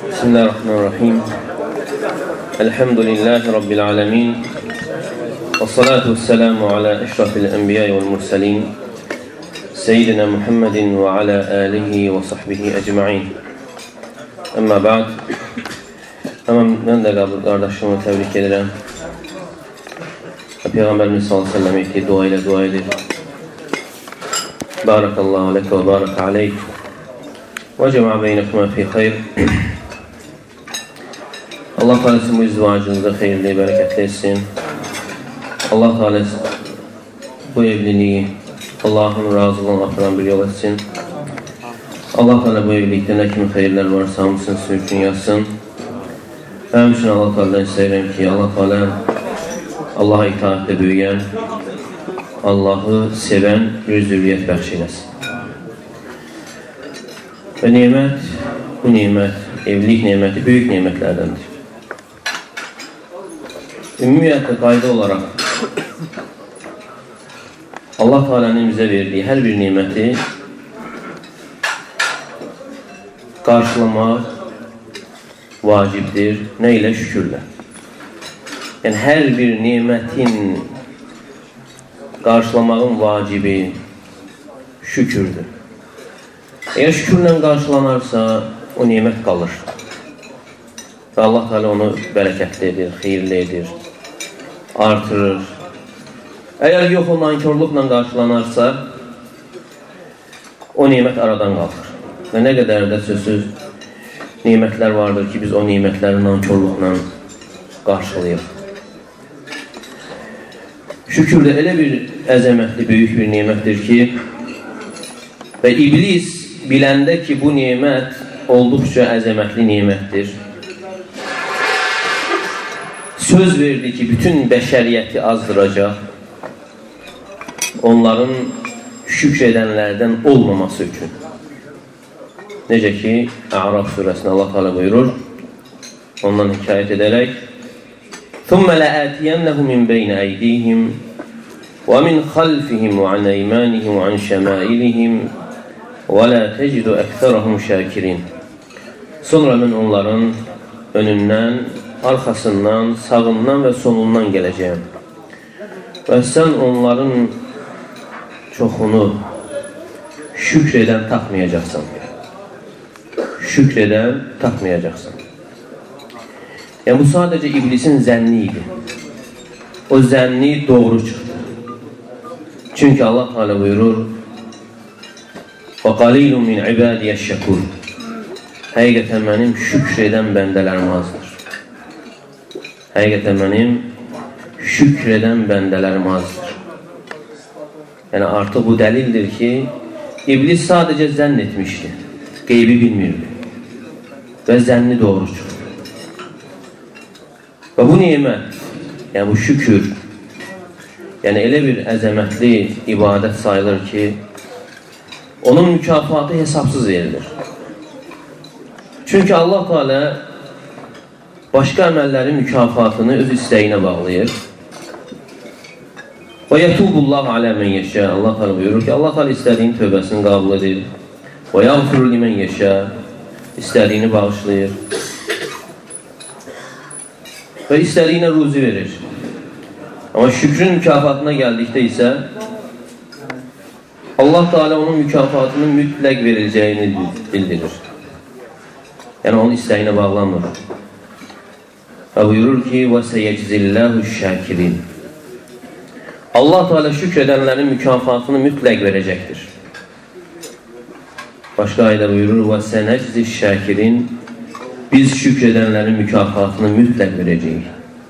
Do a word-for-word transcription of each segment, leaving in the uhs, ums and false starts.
Bismillahirrahmanirrahim. Elhamdülillahi Rabbil alemin. Ve salatu vesselamu ala eşrafil enbiya vel mursalin. Seyyidina Muhammedin ve ala alihi ve sahbihi ecma'in. Amma ba'd. Tamam, ben de kardeşimi tebrik ederim. Peygamberimiz sallallahu aleyhi ve sellem ettiği dua ile dua edir. Barakallahu leke ve baraka aleyk. Ve cema'a beynekuma fi hayr. Allah Teala bu izdivacınızda hayırlı, bereketli etsin. Allah Teala bu evliliği Allah'ın razılığına atıran bir yol etsin. Allah Teala bu evlilikte ne kimi hayırlar varsa hamısını sizin için yazsın. Benim için Allah Teala'dan isterim ki Allah Teala Allah'a itaatle büyüyen, Allah'ı seven bir zürriyet bəxş eləsin. Ve nimet, bu nimet, evlilik nimeti büyük nimetlerdendir. Ümumiyyətlə qayda olarak Allah Teala'nın bize verdiği her bir nimeti karşılamak vacibdir. Ne ile? Şükürle. Yani her bir nimetin karşılamağın vacibi şükürdür. Eğer şükürle karşılanarsa o nimet kalır. Ve Allah Teala onu bereketli edir, hayırlı edir, artırır. Eğer yok o nankörlükle karşılanarsa o nimet aradan kalkır. Ve ne kadar da sözsüz nimetler vardır ki biz o nimetleri nankörlükle karşılayırıq. Şükür de elə bir əzəmətli, büyük bir nimətdir ki ve iblis biləndə ki bu nimət olduqca əzəmətli nimətdir. Söz verdi ki bütün bəşəriyyəti azdıracaq. Onların şükredənlərdən olmaması üçün. Necə ki A'raf surəsində Allah Teala buyurur. Ondan hikayət edərək ثُمَّ لَآتِيَنَّهُ مِنْ بَيْنَ أَيْدِيهِمْ وَمِنْ خَلْفِهِمْ وَعَنْ أَيْمَانِهِمْ وَعَنْ شَمَائِلِهِمْ وَلَا تَجِدُ أَكْثَرَهُمْ شَاكِرِينَ. Sonra ben onların önündən, arxasından, sağından ve solundan gələcəyəm. Və sən onların çoxunu şükredən tapmayacaqsan. Şükredən tapmayacaqsan. Yani bu sadece iblisin zənniydi. O zənni doğru çıktı. Çünkü Allah Teala buyurur وَقَلِيلٌ مِنْ عِبَادِيَ الشَّكُورِ. Həqiqətən mənim şükreden bəndələrim azdır. Həqiqətən mənim şükreden bəndələrim azdır. Yani artık bu delildir ki iblis sadece zənn etmişti. Qeybi bilmirdi. Ve zənni doğru çıktı. Ve bu nimet, yani bu şükür, yani elə bir əzəmətli ibadət sayılır ki onun mükafatı hesapsız verilir. Çünkü Allah Teala başka əməllərin mükafatını öz istəyinə bağlayır. Və yətubullahu alə mən yeşə. Allah Teala buyurur ki Allah Teala istədiyin tövbəsini qəbul edir. Və yəğfiru limən yeşə. İstədiyini bağışlayır. Ve istediğine ruzi verir. Ama şükrün mükafatına geldikte ise Allah Teala onun mükafatının mütlak verileceğini bildirir. Yani onun isteğine bağlanmır. Ve buyurur ki وَسَيَجْزِ اللّٰهُ الشَّاكِرِينَ. Allah Teala şükredenlerin mükafatını mütlak verecektir. Başka ayda buyurur وَسَنَجْزِ الشَّاكِرِينَ. Biz şükredenlerin mükafatını mütlak vereceğiz.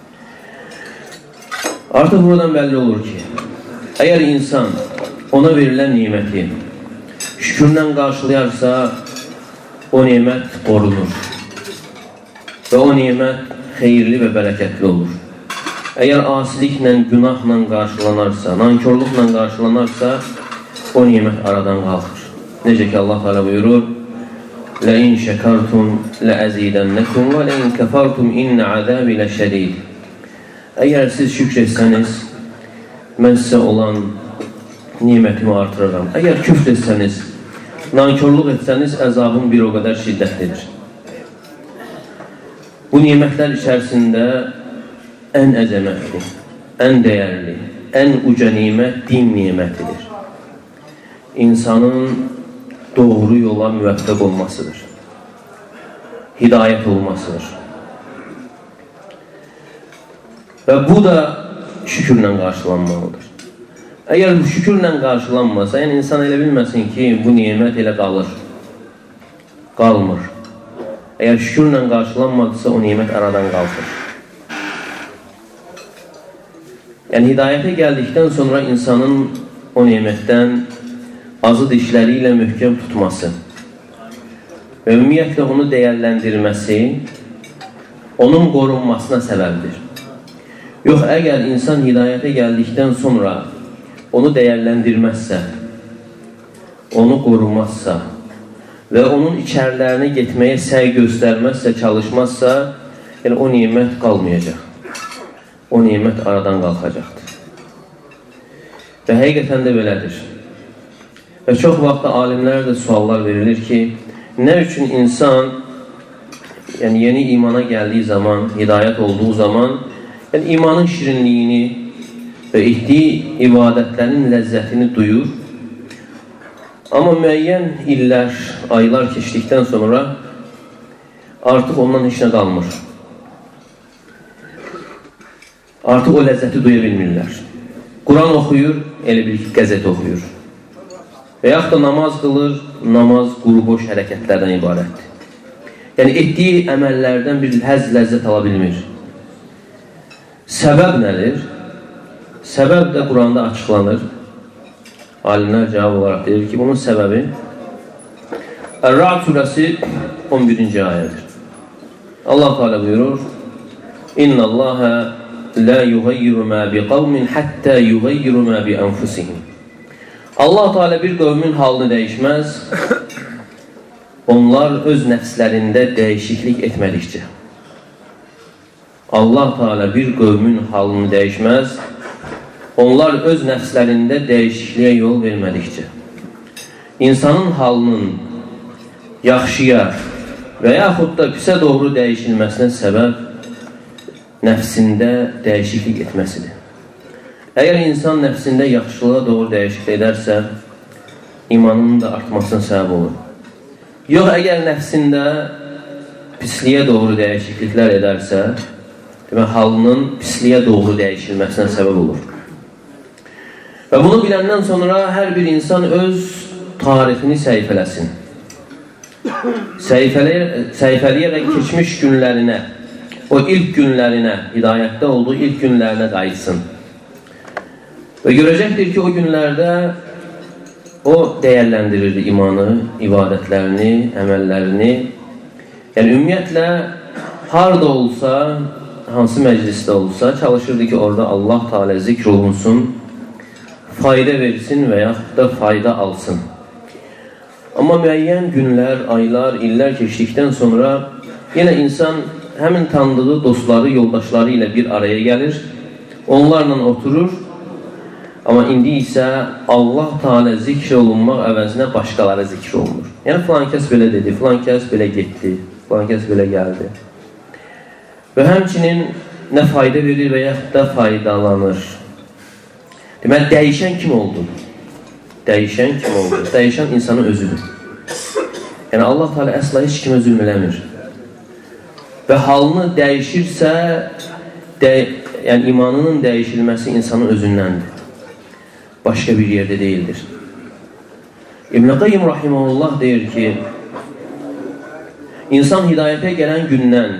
Artık buradan belli olur ki eğer insan ona verilen nimeti şükürle karşılayarsa o nimet korunur. Ve o nimet hayırlı ve bereketli olur. Eğer asilikle, günahla karşılanarsa, nankörlükle karşılanarsa o nimet aradan kalkır. Necə ki Allah Teala buyurur لَاِنْ شَكَرْتُمْ لَاَزِيدَنَّكُمْ وَلَاِنْ كَفَرْتُمْ اِنَّ عَذَابِ لَشَد۪يدٍ. Eğer siz şükretseniz ben size olan nimetimi artırırım. Eğer küfretseniz, nankörlük etseniz əzabım bir o kadar şiddetlidir. Bu nimətlər içərisində ən əzəmətli, ən dəyərli, ən uca nimət din nimətidir. İnsanın doğru yola müvəffəq olmasıdır. Hidayət olmasıdır. Və bu da şükürlə qarşılanmalıdır. Əgər bu şükürlə qarşılanmasa, yəni insan elə bilməsin ki, bu nimət elə qalır. Qalmır. Əgər şükürlə qarşılanmadısa, o nimət aradan qalxır. Yəni, hidayətə gəldikdən sonra insanın o nimətdən azı dişləri ilə möhkəm tutması və ümumiyyətlə onu dəyərləndirməsi onun qorunmasına səbəbdir. Yox, əgər insan hidayətə gəldikdən sonra onu dəyərləndirməzsə, onu qorumazsa və onun içərilərinə getməyə səy göstərməzsə, çalışmazsa, yəni o nimət qalmayacaq. O nimət aradan qalxacaqdır. Və həqiqətən də belədir. Və çox vaxtda alimlərə də suallar verilir ki, nə üçün insan yəni yeni imana gəldiyi zaman, hidayət olduğu zaman yəni imanın şirinliyini və etdiyi ibadətlərin ləzzətini duyur. Amma müəyyən illər, aylar keçdikdən sonra artıq ondan heç nə qalmır. Artıq o ləzzəti duya bilmirlər. Quran oxuyur, elə bir ki, qəzet oxuyur. Və yaxud da namaz qılır, namaz quru-boş hərəkətlərdən ibarətdir. Yəni, etdiyi əməllərdən bir həzz, ləzzət ala bilmir. Səbəb nədir? Səbəb də Quranda açıqlanır. Alimlər cavab olaraq deyir ki, bunun səbəbi Ər-Ra'd surəsi on birinci ayədir. Allah Teala buyurur: İnna Allaha la yughayyiru ma biqawmin hatta yughayyiru ma bi anfusihim. Allah Teala bir qövmün halını dəyişməz, onlar öz nəfslərində dəyişiklik etmədikcə. Allah Teala bir qövmün halını dəyişməz, onlar öz nəfslərində dəyişikliyə yol vermədikcə. İnsanın halının yaxşıya və yaxud da pisə doğru dəyişilməsinə səbəb nəfsində dəyişiklik etməsidir. Əgər insan nəfsində yaxşılığa doğru dəyişiklik edərsə, imanının da artmasına səbəb olur. Yox, əgər nəfsində pisliyə doğru dəyişikliklər edərsə, demək, halının pisliyə doğru dəyişilməsinə səbəb olur. Və bunu biləndən sonra hər bir insan öz tarixini səhifələsin. Səhifələyərək keçmiş günlərinə, o ilk günlərinə, hidayətdə olduğu ilk günlərinə qayıtsın. Və görəcəkdir ki, o günlərdə o dəyərləndirirdi imanı, ibadətlərini, əməllərini. Yəni, ümumiyyətlə, harada olsa, hansı məclisdə olsa, çalışırdı ki, orada Allah Teala zikr olunsun, fayda versin və yaxud da fayda alsın. Amma müəyyən günlər, aylar, illər keçdikdən sonra yenə insan həmin tanıdığı dostları, yoldaşları ilə bir araya gəlir, onlarla oturur. Amma indi isə Allah Teala zikr olunmaq əvəzinə başqaları zikr olunur. Yəni, filan kəs belə dedi, filan kəs belə getdi, filan kəs belə gəldi. Və həmçinin nə fayda verir və yaxud da faydalanır. Deməli, dəyişən kim oldu? Dəyişən kim oldu? Dəyişən insanın özüdür. Yəni, Allah Teala əsla heç kimə zülm eləmir. Və halını dəyişirsə, də, yəni imanının dəyişilməsi insanın özündəndir. Başqa bir yerdə deyildir. İbn-i Qayyim Rahiməhullah deyir ki, insan hidayətə gələn gündən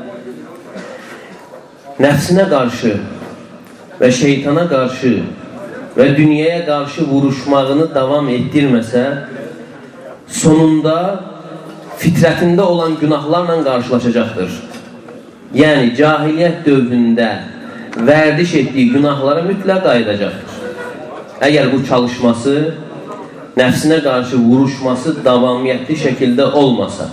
nəfsinə qarşı və şeytana qarşı və dünyaya qarşı vuruşmağını davam etdirməsə, sonunda fitrətində olan günahlarla qarşılaşacaqdır. Yəni, cahiliyyət dövründə vərdiş etdiyi günahlara mütləq qayıdacaqdır. Əgər bu çalışması, nəfsinə qarşı vuruşması davamiyyətli şəkildə olmasa.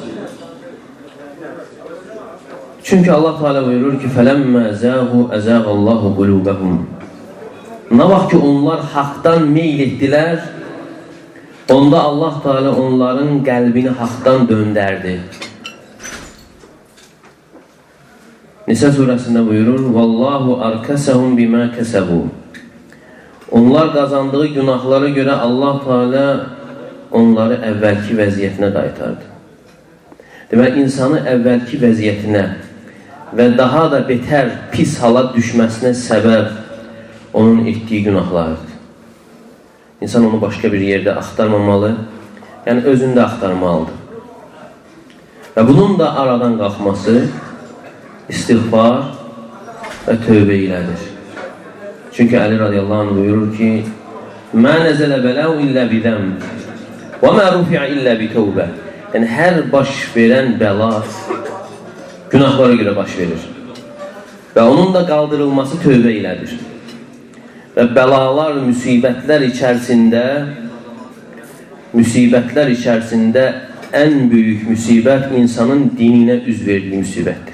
Çünki Allah Teala buyurur ki, فَلَمَّا زَاغُوا أَزَاغَ اللّٰهُ قُلُوبَهُمْ. Nə vaxt ki, onlar haqdan meyl etdilər, onda Allah Teala onların qəlbini haqdan döndərdi. Nisa surəsində buyurur: "Vallahu arkasahum bima kasabu." Onlar qazandığı günahlara görə Allah Teala onları əvvəlki vəziyyətinə qaytardı. Demək, insanı əvvəlki vəziyyətinə və daha da betər, pis hala düşməsinə səbəb onun etdiyi günahlardır. İnsan onu başqa bir yerdə axtarmamalı, yəni özündə axtarmalıdır. Və bunun da aradan qalxması istiğfar və tövbə ilədir. Çünki Əli radiyallahu anh buyurur ki: "Mə nəzələ bələu illə bidəm və mə rufi'a illə bitəvbə." Yəni, hər baş verən bəla günahlara görə baş verir. Və onun da qaldırılması tövbə ilədir. Və bəlalar, müsibətlər içərisində müsibətlər içərisində ən böyük müsibət insanın dininə üz verdiyi müsibətdir.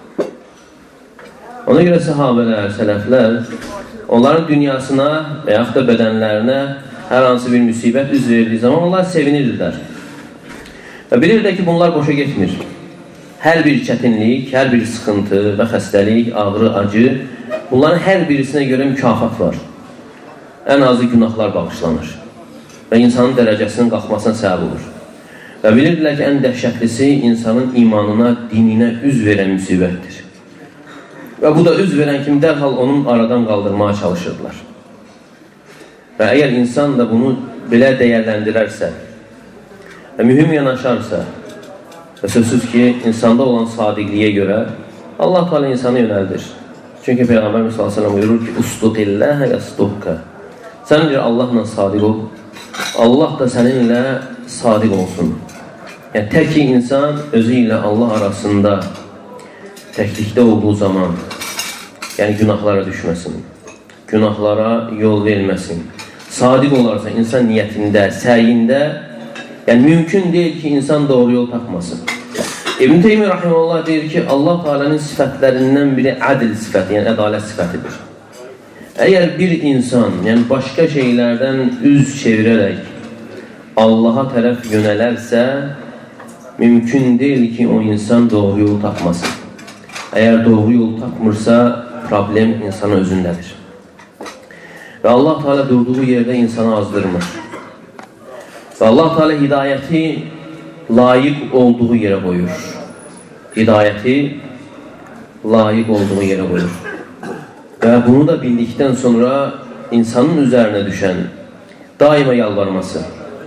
Ona görə səhabələr, sələflər onların dünyasına və yaxud da bədənlərinə hər hansı bir müsibət üz verdiyi zaman onlar sevinirdilər. Və bilirlər ki, bunlar boşa getmir. Hər bir çətinlik, hər bir sıxıntı və xəstəlik, ağrı, acı, bunların hər birisinə görə mükafat var. Ən azı günahlar bağışlanır və insanın dərəcəsinin qalxmasına səbəb olur. Və bilirdilər ki, ən dəhşətlisi insanın imanına, dininə üz verən müsibətdir. Və bu da üz verən kimi dərhal onun aradan qaldırmağa çalışırdılar. Və əgər insan da bunu belə dəyərləndirərsə və mühüm yanaşarsa və sözsüz ki, insanda olan sadiqliyə görə Allah Teala insanı yönəldir. Çünki Peyğəmbər sallallahu əleyhi və səlləm buyurur ki: "Ustuqilləhə yasduqqa." Sən deyir, Allahla sadiq ol, Allah da səninlə sadiq olsun. Yəni, tək ki, insan özü ilə Allah arasında təklikdə olduğu zaman, yəni günahlara düşməsin, günahlara yol verməsin, sadiq olarsa insan niyyətində, səyində, yəni mümkün deyil ki, insan doğru yol tapmasın. İbn Teymiyyə rahimehullah deyir ki, Allah Teala'nın sifətlərindən biri ədl sifəti, yəni ədalət sifətidir. Əgər bir insan, yəni başqa şeylərdən üz çevirərək Allaha tərəf yönələrsə, mümkün deyil ki, o insan doğru yol tapmasın. Əgər doğru yol tapmırsa, problem insanın özündədir. Və Allah Teala durduğu yerdə insanı azdırmır. Və Allah Teala hidayəti layiq olduğu yerə qoyur. Hidayəti layiq olduğu yerə qoyur. Və bunu da bildikdən sonra insanın üzərinə düşən daima yalvarması,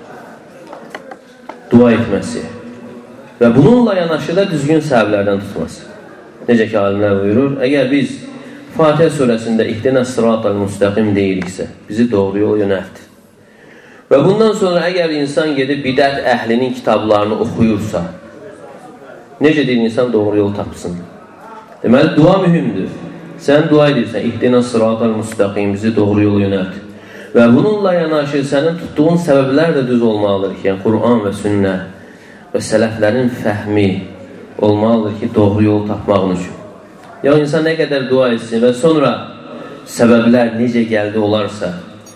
dua etməsi və bununla yanaşı da düzgün səbəblərdən tutması. Necə ki, alimlər buyurur, əgər biz Fatihə surəsində İhdinə sıratal müstəqim deyiriksə, bizi doğru yol yönəltdir. Və bundan sonra əgər insan gedib bidət əhlinin kitablarını oxuyursa, necə deyil insan doğru yol tapsın? Deməli, dua mühümdür. Sən dua edirsən, İhdinə sıratal müstəqim, bizi doğru yol yönəltdir. Və bununla yanaşı sənin tutduğun səbəblər də düz olmalıdır ki, yəni Quran və sünnə və sələflərin fəhmi olmalıdır ki, doğru yol tapmağın üçün. Ya insan nə qədər dua etsin və sonra səbəblər necə gəldi olarsa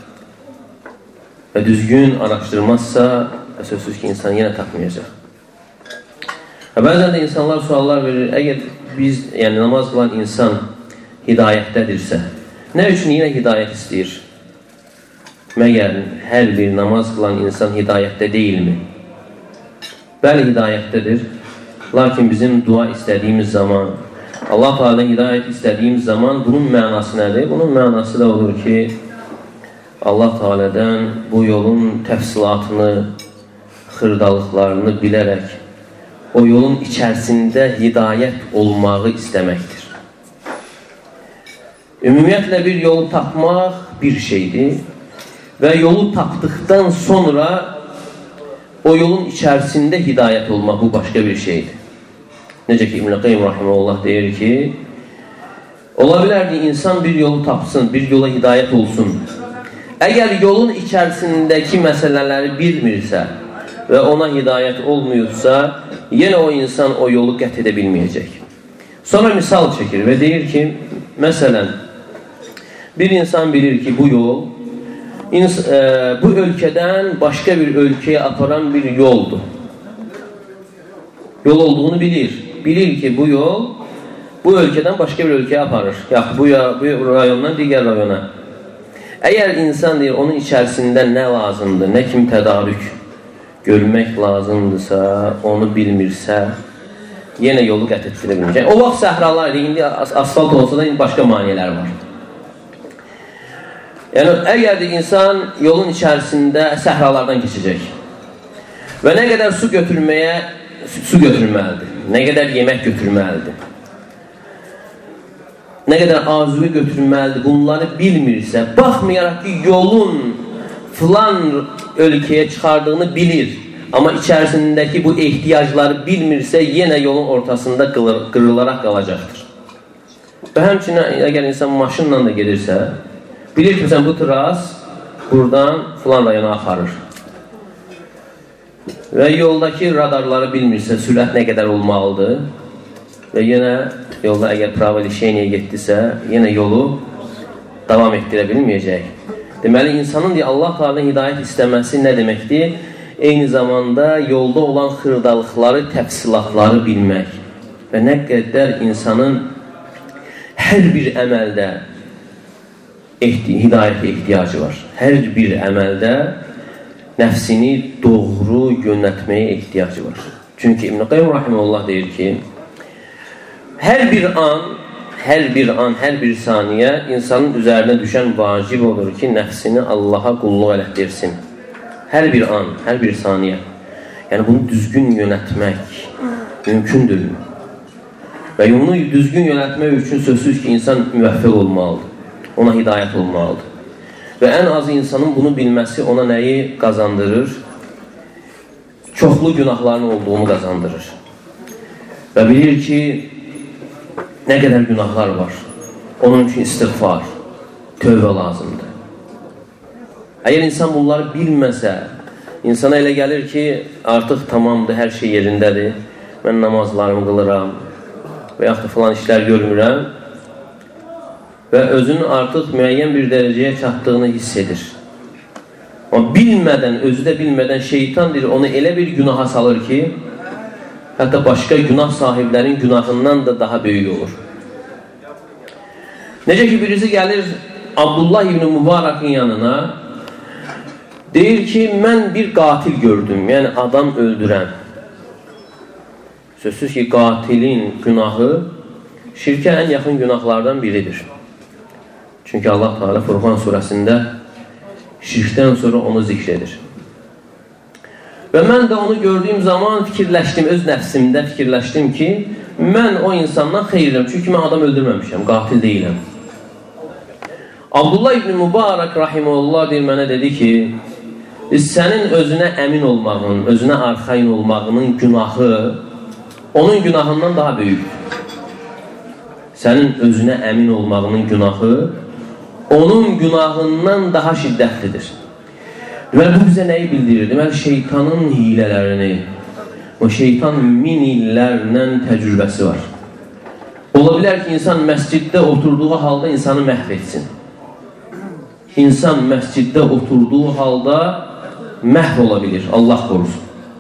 və düzgün araşdırmazsa, sözsüz ki, insan yenə tapmayacaq. Və bəzən də insanlar suallar verir, əgər biz, yəni namaz qılan insan hidayətdədirsə, nə üçün yenə hidayət istəyir? Məgər hər bir namaz qılan insan hidayətdə deyilmi? Bəli, hidayətdədir. Lakin bizim dua istədiyimiz zaman, Allah Teala'dan hidayət istədiyimiz zaman bunun mənası nədir? Bunun mənası da olur ki, Allah Teala'dan bu yolun təfsilatını, xırdalıqlarını bilərək o yolun içərisində hidayət olmağı istəməkdir. Ümumiyyətlə bir yolu tapmaq bir şeydir və yolu tapdıqdan sonra o yolun içərisində hidayət olmaq bu başqa bir şeydir. Necə ki, İbn Qayyim rahimehullah deyir ki, ola bilər ki, insan bir yolu tapsın, bir yola hidayət olsun. Əgər yolun içərisindəki məsələləri bilmirsə və ona hidayət olmuyorsa, yenə o insan o yolu qət edə bilməyəcək. Sonra misal çəkir və deyir ki, məsələn, bir insan bilir ki, bu yol ins e, bu ölkədən başqa bir ölkəyə aparan bir yoldur. Yol olduğunu bilir. Bilir ki, bu yol bu ölkədən başqa bir ölkəyə aparır. Yaxud bu, bu rayondan digər rayona. Əgər insan deyir, onun içərisində nə lazımdır, nə kimi tədarük görmək lazımdırsa, onu bilmirsə, yenə yolu qət etdirə bilməyəcək. O vaxt səhralar, indi asfalt olsa da indi başqa maniyələr var. Yəni, əgər insan yolun içərisində səhralardan keçəcək və nə qədər su götürməyə su götürməlidir, nə qədər yemək götürməlidir, nə qədər arzuyu götürməlidir, bunları bilmirsə, baxmayaraq ki, yolun filan ölkəyə çıxardığını bilir, amma içərisindəki bu ehtiyacları bilmirsə, yenə yolun ortasında qırılaraq qalacaqdır. Və həmçinin, əgər insan maşınla da gedirsə, bilir ki, məsələn, bu tras buradan filan rayona axarır. Və yoldakı radarları bilmirsə, sürət nə qədər olmalıdır və yenə yolda əgər prava lişeniyə getdisə, yenə yolu davam etdirə bilməyəcək. Deməli, insanın deyə, Allah Teala'nın hidayət istəməsi nə deməkdir? Eyni zamanda yolda olan xırdalıqları, təfsilatları bilmək və nə qədər insanın hər bir əməldə ehti hidayətə ehtiyacı var. Hər bir əməldə nəfsini doğru yönətməyə ehtiyacı var. Çünki İbn-i Qayyum Rahimullah deyir ki, hər bir an, hər bir an, hər bir saniyə insanın üzərinə düşən vacib olur ki, nəfsini Allaha qulluq elətdirsin. Hər bir an, hər bir saniyə. Yəni, bunu düzgün yönətmək mümkündür. Və bunu düzgün yönətmək üçün sözsüz ki, insan müvəffəq olmalıdır. Ona hidayət olmalıdır. Və ən az insanın bunu bilməsi ona nəyi qazandırır? Çoxlu günahların olduğunu qazandırır. Və bilir ki, nə qədər günahlar var. Onun üçün istiğfar, tövbə lazımdır. Əgər insan bunları bilməsə, insana elə gəlir ki, artıq tamamdır, hər şey yerindədir. Mən namazlarımı qılıram və yaxud da filan işlər görmürəm və özünün artıq müəyyən bir dərəcəyə çatdığını hiss edir. Amma bilmədən, özü də bilmədən şeytan deyir, onu elə bir günaha salır ki, hətta başqa günah sahiblərin günahından da daha böyük olur. Necə ki, birisi gəlir Abdullah ibn Mübarak'ın yanına, deyir ki, mən bir qatil gördüm, yəni adam öldürən. Sözsüz ki, qatilin günahı şirkə ən yaxın günahlardan biridir. Çünki Allah Teala Furqan surəsində şirkdən sonra onu zikr edir. Və mən də onu gördüyüm zaman fikirləşdim, öz nəfsimdə fikirləşdim ki, mən o insandan xeyirəm, çünki mən adam öldürməmişəm, qatil deyiləm. Abdullah ibn Mübarək rahimehullah deyir, mənə dedi ki, sənin özünə əmin olmağın, özünə arxain olmağının günahı onun günahından daha böyükdür. Sənin özünə əmin olmağının günahı onun günahından daha şiddətlidir. Və bu bizə nəyi bildirir? Deməli, şeytanın hilələrini, o şeytan min illərlə təcrübəsi var. Ola bilər ki, insan məsciddə oturduğu halda insanı məhv etsin. İnsan məsciddə oturduğu halda məhv ola bilir, Allah qorusun.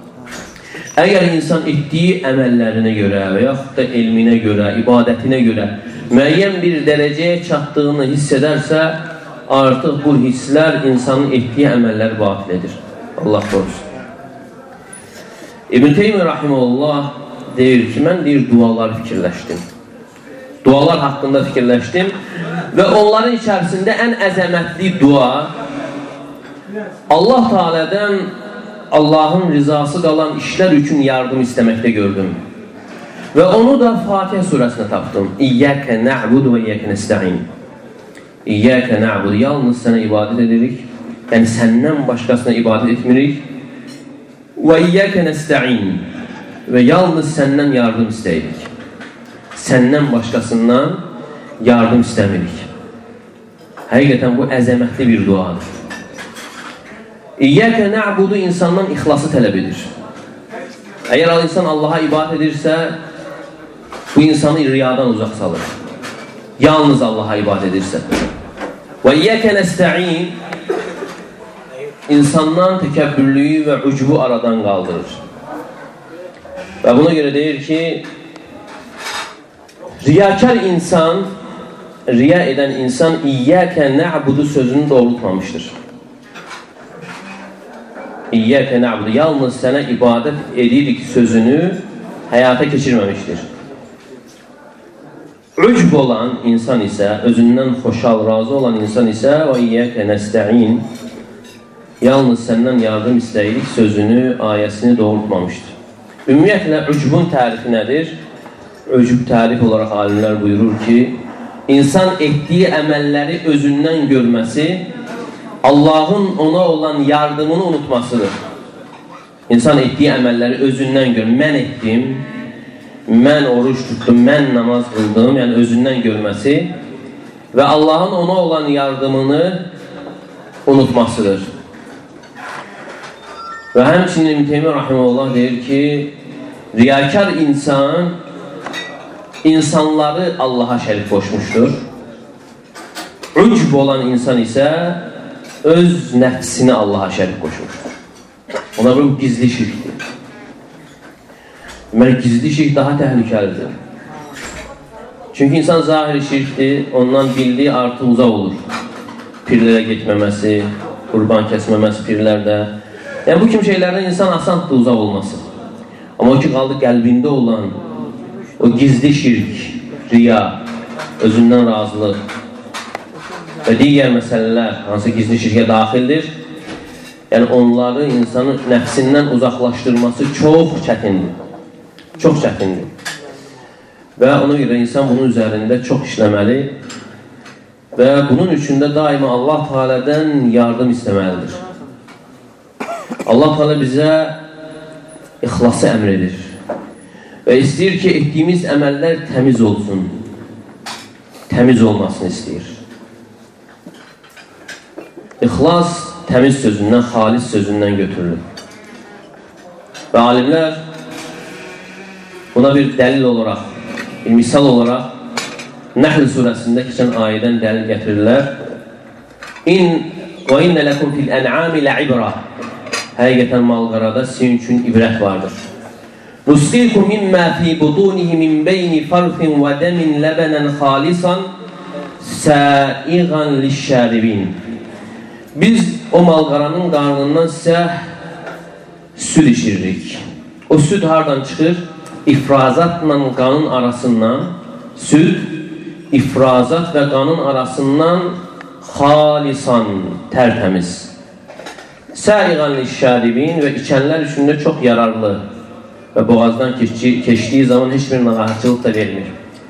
Əgər insan etdiyi əməllərinə görə və yaxud da elminə görə, ibadətinə görə müəyyən bir dərəcəyə çatdığını hiss edərsə, artıq bu hisslər insanın etdiyi əməlləri batil edir. Allah qorusun. İbn Teymiyyə rahimehullah deyir ki, mən deyir, dualar fikirləşdim. Dualar haqqında fikirləşdim və onların içərisində ən əzəmətli dua Allah Teala'dan Allahın rizası qalan işlər üçün yardım istəməkdə gördüm. Və onu da Fatihə surəsində tapdım. İyyəkə nə'budu və iyyəkə nəstə'in. İyyəkə nə'budu, yalnız sənə ibadət edirik. Yəni səndən başqasına ibadət etmirik. Və iyyəkə nəstə'in. Və yalnız səndən yardım istəyirik. Səndən başqasından yardım istəmirik. Həqiqətən bu əzəmətli bir duadır. İyyəkə nə'budu insandan ixlası tələb edir. Əgər insan Allaha ibadət edirsə, bu insanı riyadan uzaq salır. Yalnız Allaha ibadət edirsə. Və iyyəkə nəstə'in insandan təkəbbürlüyü və ucubu aradan qaldırır. Və buna görə deyir ki, Riyakar insan, riya eden insan İyyâke na'budu sözünü doğrultmamıştır. İyyâke na'budu, yalnız sana ibadet edirik sözünü hayata geçirmemiştir. Ucb olan insan ise, özündən xoşal, razı olan insan ise ve İyyâke nesta'in, yalnız senden yardım isteyirik sözünü, ayesini doğrultmamıştır. Ümumiyyətlə, ucbun tarifi nedir? Ucb tarif olarak alimler buyurur ki, insan ettiği əməlləri özündən görməsi, Allah'ın ona olan yardımını unutmasıdır. İnsan ettiği əməlləri özündən gör. Mən etdim, mən oruç tuttum, mən namaz qıldım, yəni özündən görməsi və Allah'ın ona olan yardımını unutmasıdır. Və həmçinin İbn Teymiyyə rahimehullah deyir ki, riyakar insan insanları Allah'a şərik qoşmuşdur. Ucb olan insan ise öz nəfsini Allah'a şərik qoşmuşdur. Ona bu gizli şirkdir. Deməli, gizli şirk daha təhlükəlidir. Çünki insan zahiri şirkdir, ondan bildiği artı uzaq olur. Pirlərə getməməsi, qurban kəsməməsi pirlərdə. Yəni, bu kimi şeylərdən insan asandır uzaq olması. Amma o ki, qaldı qəlbində olan o gizli şirk, riya, özündən razılıq və digər məsələlər, hansı gizli şirkə daxildir, yəni onları insanın nəfsindən uzaqlaşdırması çox çətindir. Çox çətindir. Və ona görə insan bunun üzərində çox işləməli və bunun üçün də daima Allah Teala'dan yardım istəməlidir. Allah Teala bizə ixlası əmr edir və istəyir ki, etdiyimiz əməllər təmiz olsun, təmiz olmasını istəyir. İxlas təmiz sözündən, xalis sözündən götürülür. Və alimlər buna bir dəlil olaraq, bir misal olaraq Nəhl surəsində keçən ayədən dəlil gətirirlər. İn və innə ləkum fil ən'ami lə'ibrə. Həqiqətən malqarada sizin üçün ibrət vardır. Nusqikum mimmə fi budunihi min beyni farfin və dəmin ləbənən xalisan səiğan lişşəribin. Biz o malqaranın qarnından sizə süd içiririk. O süd hardan çıxır? İfrazatla qanın arasından, süd, ifrazat və qanın arasından xalisan, tərtəmiz. Səiğan lişşəribin və içənlər üçün də çox yararlı və boğazdan keçdiyi, keçdiyi zaman heç bir narahatçılıq da vermir.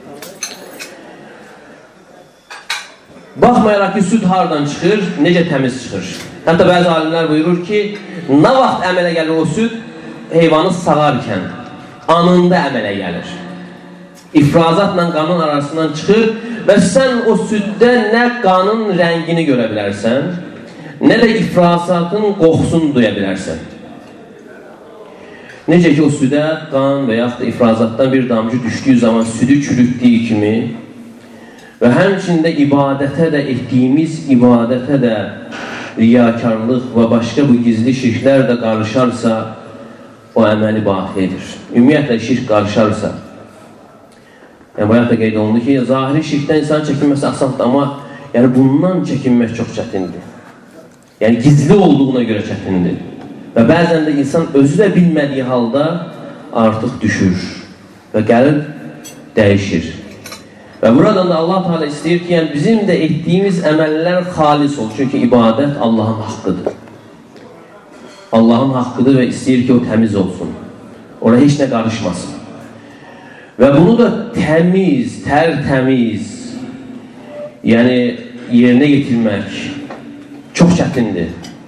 Baxmayaraq ki, süd hardan çıxır, necə təmiz çıxır. Hətta bəzi alimlər buyurur ki, nə vaxt əmələ gəlir o süd, heyvanı sağarkən, anında əmələ gəlir. İfrazatla qanın arasından çıxır və sən o süddə nə qanın rəngini görə bilərsən, nə də ifrazatın qoxusunu duya bilərsən. Necə ki, o südə qan və yaxud da ifrazatdan bir damcı düşdüyü zaman südü çürütdüyü kimi və həmçində ibadətə də, etdiyimiz ibadətə də riyakarlıq və başqa bu gizli şirklər də qarışarsa, o əməli batildir. Ümumiyyətlə, şirk qarışarsa, yəni bayaq da qeyd olundu ki, zahiri şirkdən insan çəkinməsi asandır, amma yəni bundan çəkinmək çox çətindir. Yəni gizli olduğuna görə çətindir. Və bəzən də insan özü də bilmədiyi halda artıq düşür və gəlib dəyişir. Və buradan da Allah Teala istəyir ki, yəni bizim də etdiyimiz əməllər xalis ol. Çünki ibadət Allahın haqqıdır. Allahın haqqıdır və istəyir ki, o təmiz olsun. Oraya heç nə qarışmasın. Və bunu da təmiz, tərtəmiz, yəni yerinə getirmək çox çətindir.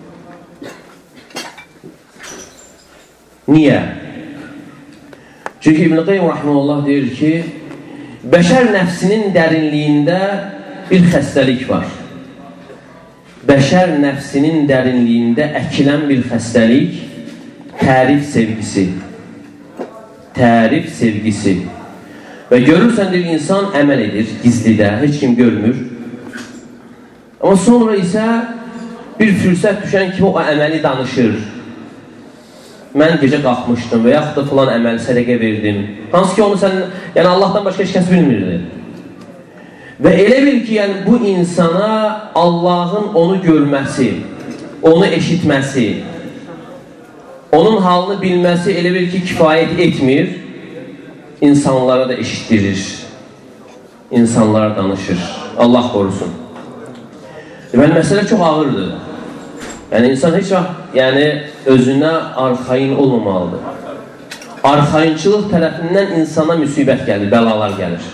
Niyə? Çünki İbn Qayyim rahimehullah deyir ki, bəşər nəfsinin dərinliyində bir xəstəlik var. Bəşər nəfsinin dərinliyində əkilən bir xəstəlik tərif sevgisi. Tərif sevgisi. Və görürsən, deyir, insan əməl edir gizlidə, heç kim görmür. Amma sonra isə bir fürsət düşən kimi o əməli danışır. mən gecə qalxmışdım və yaxud da filan əməl sədəqə verdim. Hansı ki onu sən, yəni Allahdan başqa heç kəs bilmirdi. Və elə bil ki, yəni bu insana Allahın onu görməsi, onu eşitməsi, onun halını bilməsi elə bil ki, kifayət etmir, insanlara da eşitdirir, insanlara danışır. Allah qorusun. Deməli, məsələ çox ağırdır. Yəni, insan heç vaxt yəni, özünə arxain olmamalıdır. Arxainçılıq tərəfindən insana müsibət gəlir, bəlalar gəlir.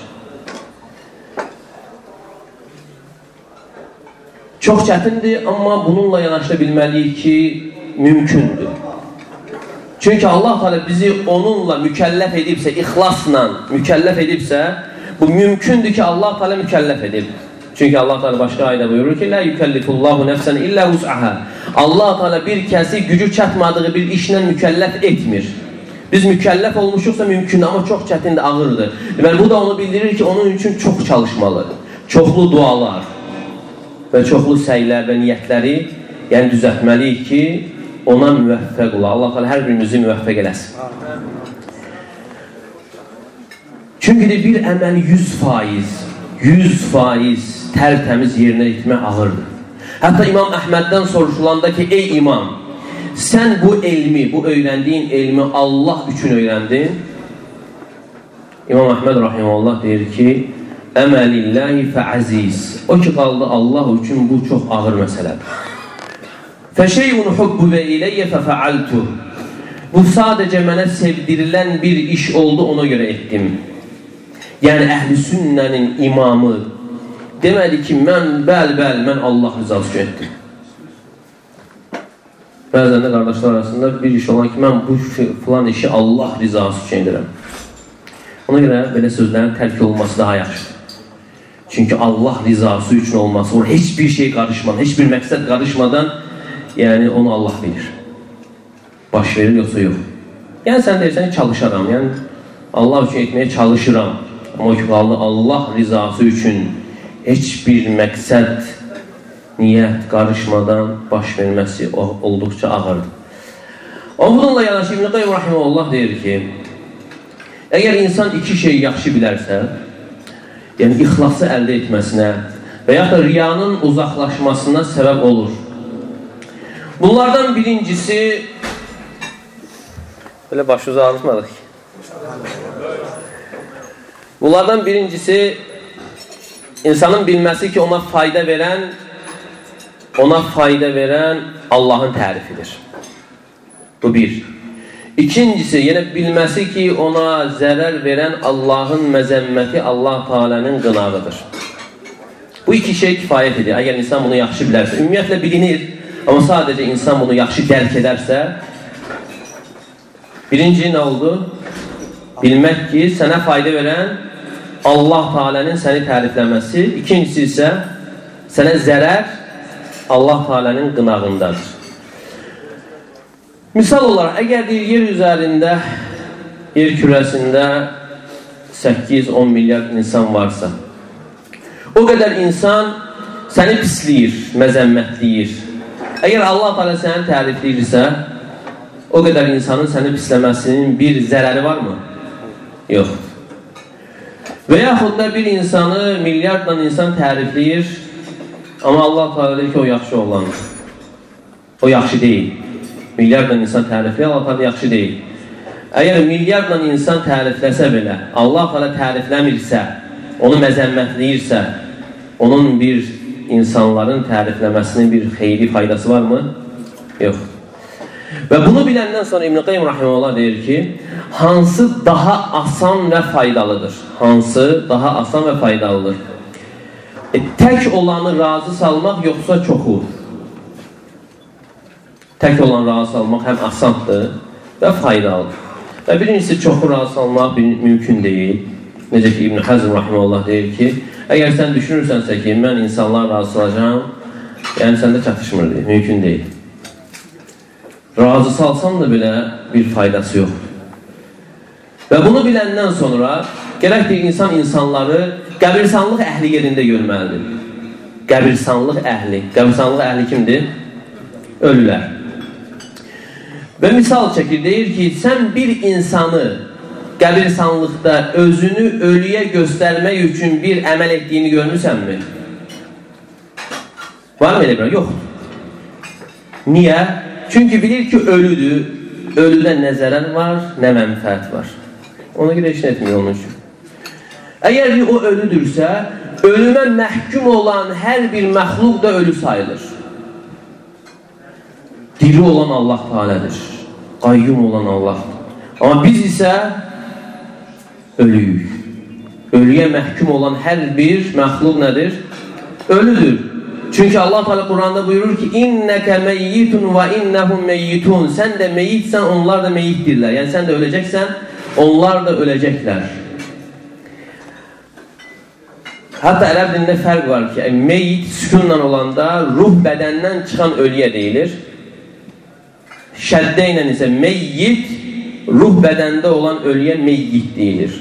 Çox çətindir, amma bununla yanaşa bilməliyik ki, mümkündür. Çünki Allah Teala bizi onunla mükəlləf edibsə, ixlasla mükəlləf edibsə, bu mümkündür ki, Allah Teala mükəlləf edib. Çünki Allah Teala başqa ayda buyurur ki, "La yukellifullahu nefsen illa vus'aha." Allah Teala bir kəsi gücü çatmadığı bir işlə mükəlləf etmir. Biz mükəlləf olmuşuqsa mümkündür, amma çox çətindir, ağırdır. Deməli, bu da onu bildirir ki, onun üçün çox çalışmalı, çoxlu dualar və çoxlu səylər və niyyətləri yəni düzəltməliyik ki, ona müvəffəq ola. Allah Teala hər birimizi müvəffəq eləsin. Çünki de bir əməl yüz faiz, yüz faiz tərtəmiz yerinə etmək ağırdır. Hətta İmam Əhməddən soruşulanda ki, ey imam, sən bu elmi, bu öyrəndiyin elmi Allah üçün öyrəndin. İmam Əhməd rahimehullah deyir ki, əməlillahi fəaziz. O ki, qaldı Allah üçün bu çox ağır məsələdir. Fəşeyun hubbu və iləyyə fəfəaltu. Bu sadəcə mənə sevdirilən bir iş oldu, ona görə etdim. Yəni, əhl-i sünnənin imamı demədi ki, mən bəl-bəl, mən Allah rızası üçün etdim. Bəzən də qardaşlar arasında bir iş olan ki, mən bu filan işi Allah rızası üçün edirəm. Ona görə belə sözlərin tərk olması daha yaxşıdır. Çünki Allah rızası üçün olması, o heç bir şey qarışmadan, heç bir məqsəd qarışmadan, yəni onu Allah bilir. Baş verir, yoxsa yox. Yəni sən deyirsən, çalışaram, yəni Allah üçün etməyə çalışıram. Amma ki, Allah rızası üçün heç bir məqsəd, niyyət qarışmadan baş verməsi olduqca ağırdır. Amma bununla yanaşı İbn Qayyim rahimehullah deyir ki, əgər insan iki şey yaxşı bilərsə, yəni ixlası əldə etməsinə və yaxud da riyanın uzaqlaşmasına səbəb olur. Bunlardan birincisi, belə başınızı ağrıtmadıq ki, bunlardan birincisi, insanın bilməsi ki, ona fayda verən, ona fayda verən Allahın tərifidir. Bu bir. İkincisi, yenə bilməsi ki, ona zərər verən Allahın məzəmməti, Allah Teala'nın qınağıdır. Bu iki şey kifayət edir. Əgər insan bunu yaxşı bilərsə, ümumiyyətlə bilinir, amma sadəcə insan bunu yaxşı dərk edərsə, birinci nə oldu? Bilmək ki, sənə fayda verən Allah Teala'nın səni tərifləməsi, ikincisi isə sənə zərər Allah Teala'nın qınağındadır. Misal olaraq, əgər deyir, yer üzərində, yer kürəsində səkkiz on milyard insan varsa, o qədər insan səni pisləyir, məzəmmətləyir. Əgər Allah Teala səni tərifləyirsə, o qədər insanın səni pisləməsinin bir zərəri varmı? Yox. Və yaxud da bir insanı milyardla insan tərifləyir, amma Allah Teala deyir ki, o yaxşı oğlandır. O yaxşı deyil. Milyardla insan tərifləyir, Allah Teala yaxşı deyil. Əgər milyardla insan tərifləsə belə, Allah Teala tərifləmirsə, onu məzəmmətləyirsə, onun bir insanların tərifləməsinin bir xeyri faydası varmı? Yox. Və bunu biləndən sonra İbn Qayyim rahimehullah deyir ki, hansı daha asan və faydalıdır? Hansı daha asan və faydalıdır? E, tək olanı razı salmaq yoxsa çoxu? Tək olan razı salmaq həm asandır və faydalıdır. Və birincisi, çoxu razı salmaq mümkün deyil. Necə ki, İbn Hazm rahimehullah deyir ki, əgər sən düşünürsənsə ki, mən insanlar razı salacağım, yəni səndə çatışmır deyil, mümkün deyil. Razı salsam da belə bir faydası yoxdur. Və bunu biləndən sonra gərəkdir insan insanları qəbirsanlıq əhli yerində görməlidir. Qəbirsanlıq əhli. Qəbirsanlıq əhli kimdir? Ölülər. Və misal çəkir, deyir ki, sən bir insanı qəbirstanlıqda özünü ölüyə göstərmək üçün bir əməl etdiyini görmüsənmi? Var mı elə bir? Yoxdur. Niyə? Çünki bilir ki, ölüdür. Ölüdə nə zərər var, nə mənfəət var. Ona görə heç nə etmir onun üçün. Əgər bir o ölüdürsə, ölümə məhkum olan hər bir məxluq da ölü sayılır. Diri olan Allah Teala'dır. Qayyum olan Allahdır. Amma biz isə ölüyük. Ölüyə məhkum olan hər bir məxluq nədir? Ölüdür. Çünki Allah Teala Quranda buyurur ki, İnnəkə meyyitun və innəhum meyyitun. Sən də meyitsən, onlar da meyitdirlər. Yəni sən də öləcəksən, onlar da öləcəklər. Hətta ərəb dilində fərq var ki, meyyit sükunla olanda ruh bədəndən çıxan ölüyə deyilir. Şəddə ilə isə meyyit, ruh bədəndə olan ölüyə meyyit deyilir.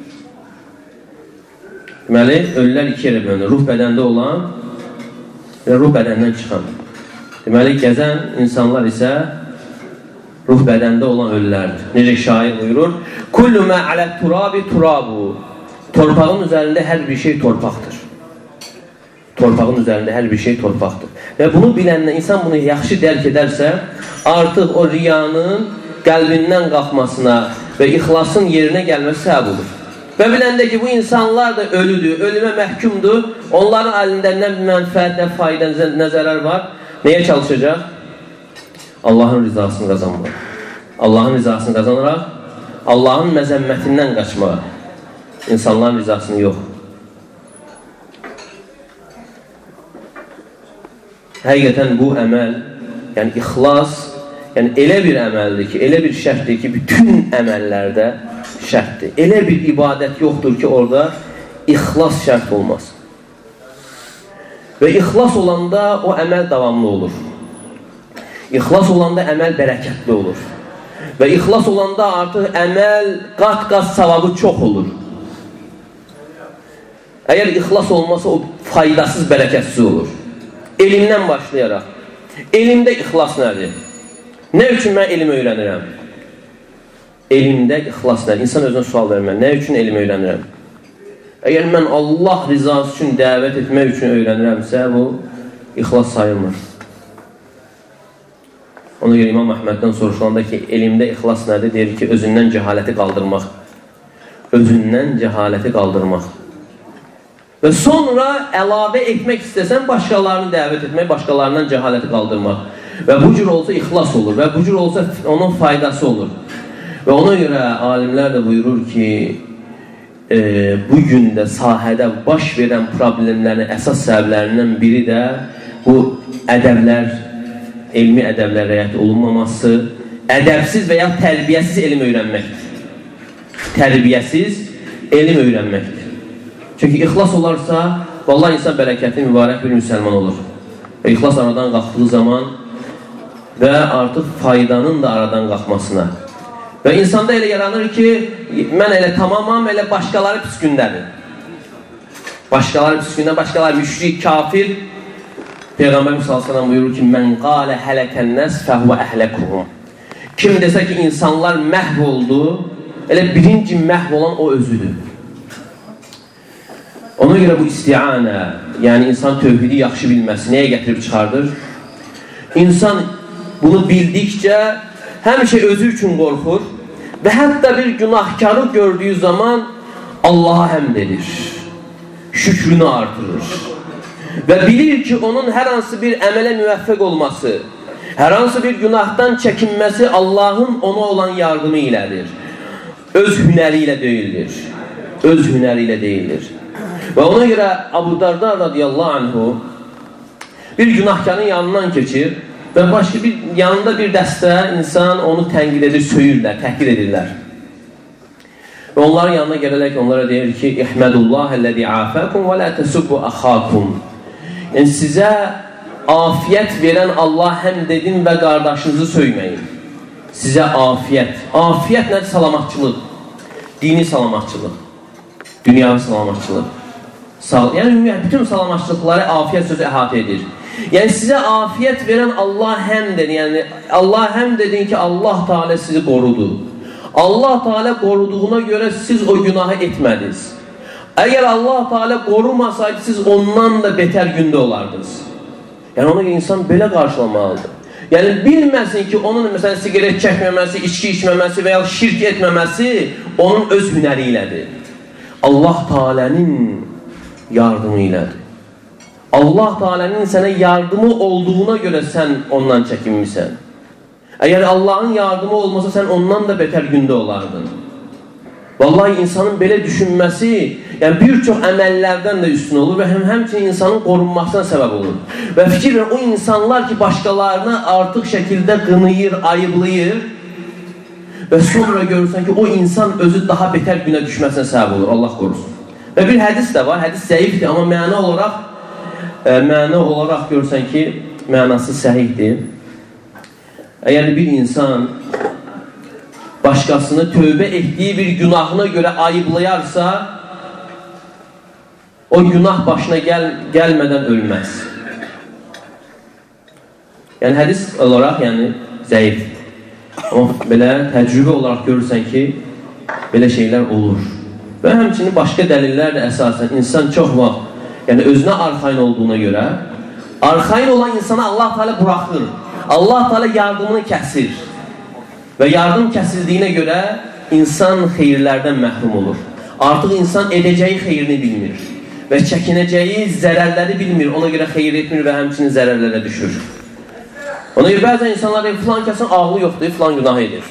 Deməli, ölülər iki yerə bölünür. Ruh bədəndə olan və ruh bədəndən çıxan. Deməli, gəzən insanlar isə ruh bədəndə olan ölülərdir. Necə şair buyurur? Kullu mə alət turabi turabu. Torpağın üzərində hər bir şey torpaqdır. Torpağın üzərində hər bir şey torpaqdır. Və bunu bilənlə, insan bunu yaxşı dərk edərsə, artıq o riyanın qəlbindən qalxmasına və ixlasın yerinə gəlməsi səbəb olur. Və biləndə ki, bu insanlar da ölüdür, ölümə məhkumdur, onların əlində nə mənfəət, nə fayda, nə zərər var. Nəyə çalışacaq? Allahın rizasını qazanmaq. Allahın rizasını qazanaraq, Allahın məzəmmətindən qaçmağa. İnsanların rizasını yox. Həqiqətən bu əməl, yəni ixlas, yəni elə bir əməldir ki, elə bir şərtdir ki, bütün əməllərdə şərtdir. Elə bir ibadət yoxdur ki, orada ixlas şərt olmaz. Və ixlas olanda o əməl davamlı olur. İxlas olanda əməl bərəkətli olur. Və ixlas olanda artıq əməl qat-qat savabı çox olur. Əgər ixlas olmasa, o faydasız, bərəkətsiz olur. Elmdən başlayaraq. Elmdə ixlas nədir? Nə üçün mən elm öyrənirəm? Elmdə ixlas nədir? İnsan özünə sual verməm. Nə üçün elm öyrənirəm? Əgər mən Allah rizası üçün dəvət etmək üçün öyrənirəmsə, bu ixlas sayılmır. Ona görə İmam Əhməddən soruşulanda ki, elmdə ixlas nədir? Deyir ki, özündən cəhaləti qaldırmaq. Özündən cəhaləti qaldırmaq. Və sonra əlavə etmək istəsən, başqalarını dəvət etmək, başqalarından cəhaləti qaldırmaq. Və bu cür olsa ixlas olur və bu cür olsa onun faydası olur. Və ona görə alimlər də buyurur ki, e, bu gün də sahədə baş verən problemlərin əsas səbəblərindən biri də bu ədəblər, elmi ədəblər rəayət olunmaması, ədəbsiz və ya tərbiyəsiz elm öyrənməkdir. Tərbiyəsiz elm öyrənməkdir. Çünki ixlas olarsa, vallahi insan bərəkətli, mübarək bir müsəlman olur. Və ixlas aradan qalxdığı zaman və artıq faydanın da aradan qalxmasına. Və insanda elə yaranır ki, mən elə tamamam, elə başqaları pis gündədir. Başqaları pis gündə, başqaları müşrik, kafir. Peyğəmbər sallallahu əleyhi və səlləm buyurur ki, mən qalə hələkən-nəs fəhvə əhlekuhum. Kim desə ki, insanlar məhv oldu, elə birinci məhv olan o özüdür. Ona görə bu isti'anə, yəni insan tövhidi yaxşı bilməsi nəyə gətirib çıxardır? İnsan bunu bildikcə həmişə özü üçün qorxur və hətta bir günahkarı gördüyü zaman Allaha həmd edir, şükrünü artırır və bilir ki, onun hər hansı bir əmələ müvəffəq olması, hər hansı bir günahdan çəkinməsi Allahın ona olan yardımı ilədir. Öz hünəri ilə deyildir. Öz hünəri ilə deyildir. Və ona görə Abu Darda radiyallahu anhu bir günahkarın yanından keçir və başqa bir yanında bir dəstə insan onu tənqid edir, söyürlər, təhqir edirlər. Və onların yanına gələrək onlara deyir ki, İhmədullahəl-ləzi afəkum və lə təsubbu əxakum. Yəni sizə afiyət verən Allah həmd edin və qardaşınızı söyməyin. Sizə afiyət. Afiyət nədir? Salamatçılıq. Dini salamatçılıq. Dünyavi salamatçılıq. Sağ, yəni bütün salamatçılıqları afiyet sözü əhatə edir. Yəni sizə afiyet verən Allah həmdir. Yəni Allah həmd edin ki, Allah Teala sizi qorudu. Allah Teala qoruduğuna görə siz o günahı etmədiniz. Əgər Allah Teala qorumasaydı, siz ondan da betər gündə olardınız. Yəni ona görə insan belə qarşılamalıdır. Yəni bilməsin ki, onun məsələn sigaret çəkməməsi, içki içməməsi və ya şirk etməməsi onun öz hünəri ilədir. Allah Teala'nın yardımı ilədir. Allah Teala'nın sənə yardımı olduğuna görə sən ondan çəkinmirsən. Əgər Allahın yardımı olmasa sən ondan da betər gündə olardın. Vallahi insanın belə düşünməsi, yəni bir çox əməllərdən də üstün olur və həm həmçinin insanın qorunmasına səbəb olur. Və fikir ver, o insanlar ki, başqalarına artıq şəkildə qınıyır, ayıblayır və sonra görürsən ki, o insan özü daha betər günə düşməsinə səbəb olur, Allah qorusun. Və bir hədis də var, hədis zəifdir, amma məna olaraq, e, məna olaraq görürsən ki, mənası səhihdir. Əgər bir insan başqasını tövbə etdiyi bir günahına görə ayıblayarsa, o günah başına gəl gəlmədən ölməz. Yəni hədis olaraq yəni zəif. Amma belə təcrübə olaraq görürsən ki, belə şeylər olur. Və həmçinin başqa dəlillər də əsasən insan çox vaxt yəni özünə arxain olduğuna görə arxain olan insana Allah Teala buraxır. Allah Teala yardımını kəsir. Və yardım kəsildiyinə görə insan xeyirlərdən məhrum olur. Artıq insan edəcəyi xeyrini bilmir və çəkinəcəyi zərərləri bilmir. Ona görə xeyir etmir və həmçinin zərərlərə düşür. Ona görə bəzən insanlar deyir, filan kəsin ağlı yoxdur, filan günah edir.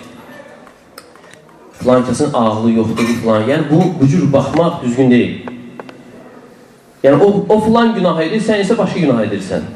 Filan kəsin ağlı yoxdur, filan. Yəni bu, bu cür baxmaq düzgün deyil. Yəni o, o filan günah edir, sən isə başqa günah edirsən.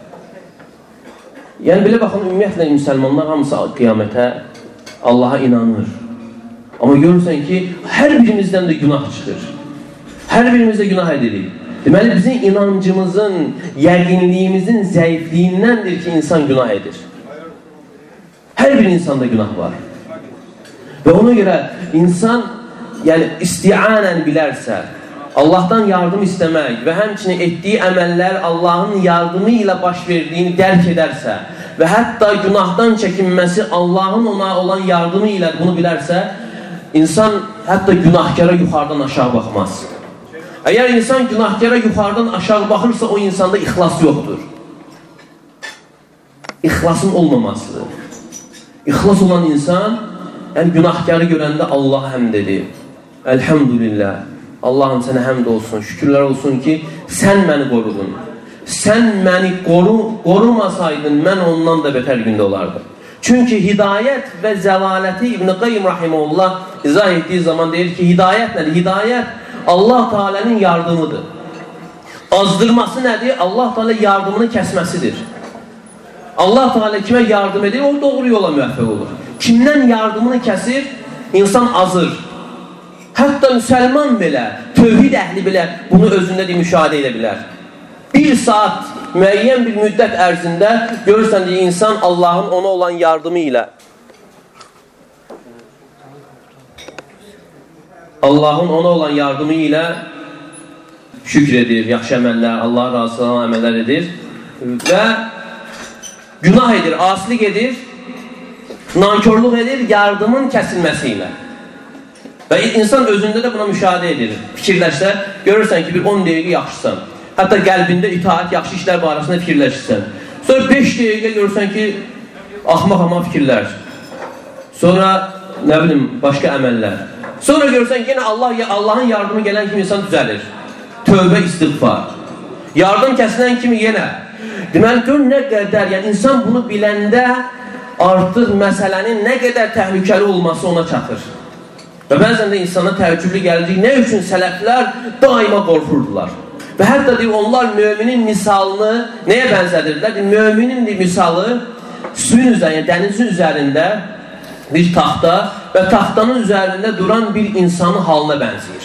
Yəni belə baxın, ümumiyyətlə müsəlmanlar hamısı qiyamətə Allaha inanır. Amma görürsən ki, hər birimizdən də günah çıxır. Hər birimiz də günah edirik. Deməli, bizim inancımızın, yəqinliyimizin zəifliyindəndir ki, insan günah edir. Hər bir insanda günah var. Və ona görə insan yəni, isti'anən bilərsə, Allahdan yardım istəmək və həmçinin etdiyi əməllər Allahın yardımı ilə baş verdiyini dərk edərsə və hətta günahdan çəkinməsi Allahın ona olan yardımı ilə bunu bilərsə, insan hətta günahkara yuxarıdan aşağı baxmaz. Əgər insan günahkara yuxarıdan aşağı baxırsa, o insanda ixlas yoxdur. İxlasın olmamasıdır. İxlas olan insan, yəni günahkarı görəndə Allah həmd edir. Elhamdülillah. Allah'ım sənə həmd olsun, şükürlər olsun ki, sən məni qorudun. Sən məni qoru, qorumasaydın, mən ondan da betər gündə olardım. Çünki hidayət və zəlaləti İbn-i Qayyim Rahimullah izah etdiyi zaman deyir ki, hidayət nədir? Hidayət Allah Teala'nın yardımıdır. Azdırması nədir? Allah Teala yardımını kəsməsidir. Allah Teala kimə yardım edir? O doğru yola müvəffəq olur. Kimdən yardımını kəsir? İnsan azır. Hətta müsəlman belə, tövhid əhli belə bunu özündə də müşahidə edə bilər. Bir saat, müəyyən bir müddət ərzində görürsən ki, insan Allahın ona olan yardımı ilə Allahın ona olan yardımı ilə şükür edir, yaxşı əməllər, Allah razı olan əməllər edir və günah edir, asilik edir, nankörlük edir, yardımın kəsilməsi ilə. Və insan özündə də buna müşahidə edir. Fikirləşsə, görürsən ki, bir on dəqiqə yaxşısan. Hətta qəlbində itaat, yaxşı işlər barəsində fikirləşirsən. Sonra beş dəqiqə görürsən ki, axmaq-axmaq fikirlər. Sonra, nə bilim, başqa əməllər. Sonra görürsən ki, yenə Allah, Allahın yardımı gələn kimi insan düzəlir. Tövbə, istiğfar. Yardım kəsilən kimi yenə. Deməli, gör nə qədər, yəni insan bunu biləndə artıq məsələnin nə qədər təhlükəli olması ona çatır. Və bəzən də insana təəccüblü gəlir, nə üçün sələflər daima qorxurdular. Və hətta deyir, onlar möminin misalını nəyə bənzədirdilər? Möminin misalı suyun üzərində, dənizin üzərində bir taxta və taxtanın üzərində duran bir insanın halına bənzəyir.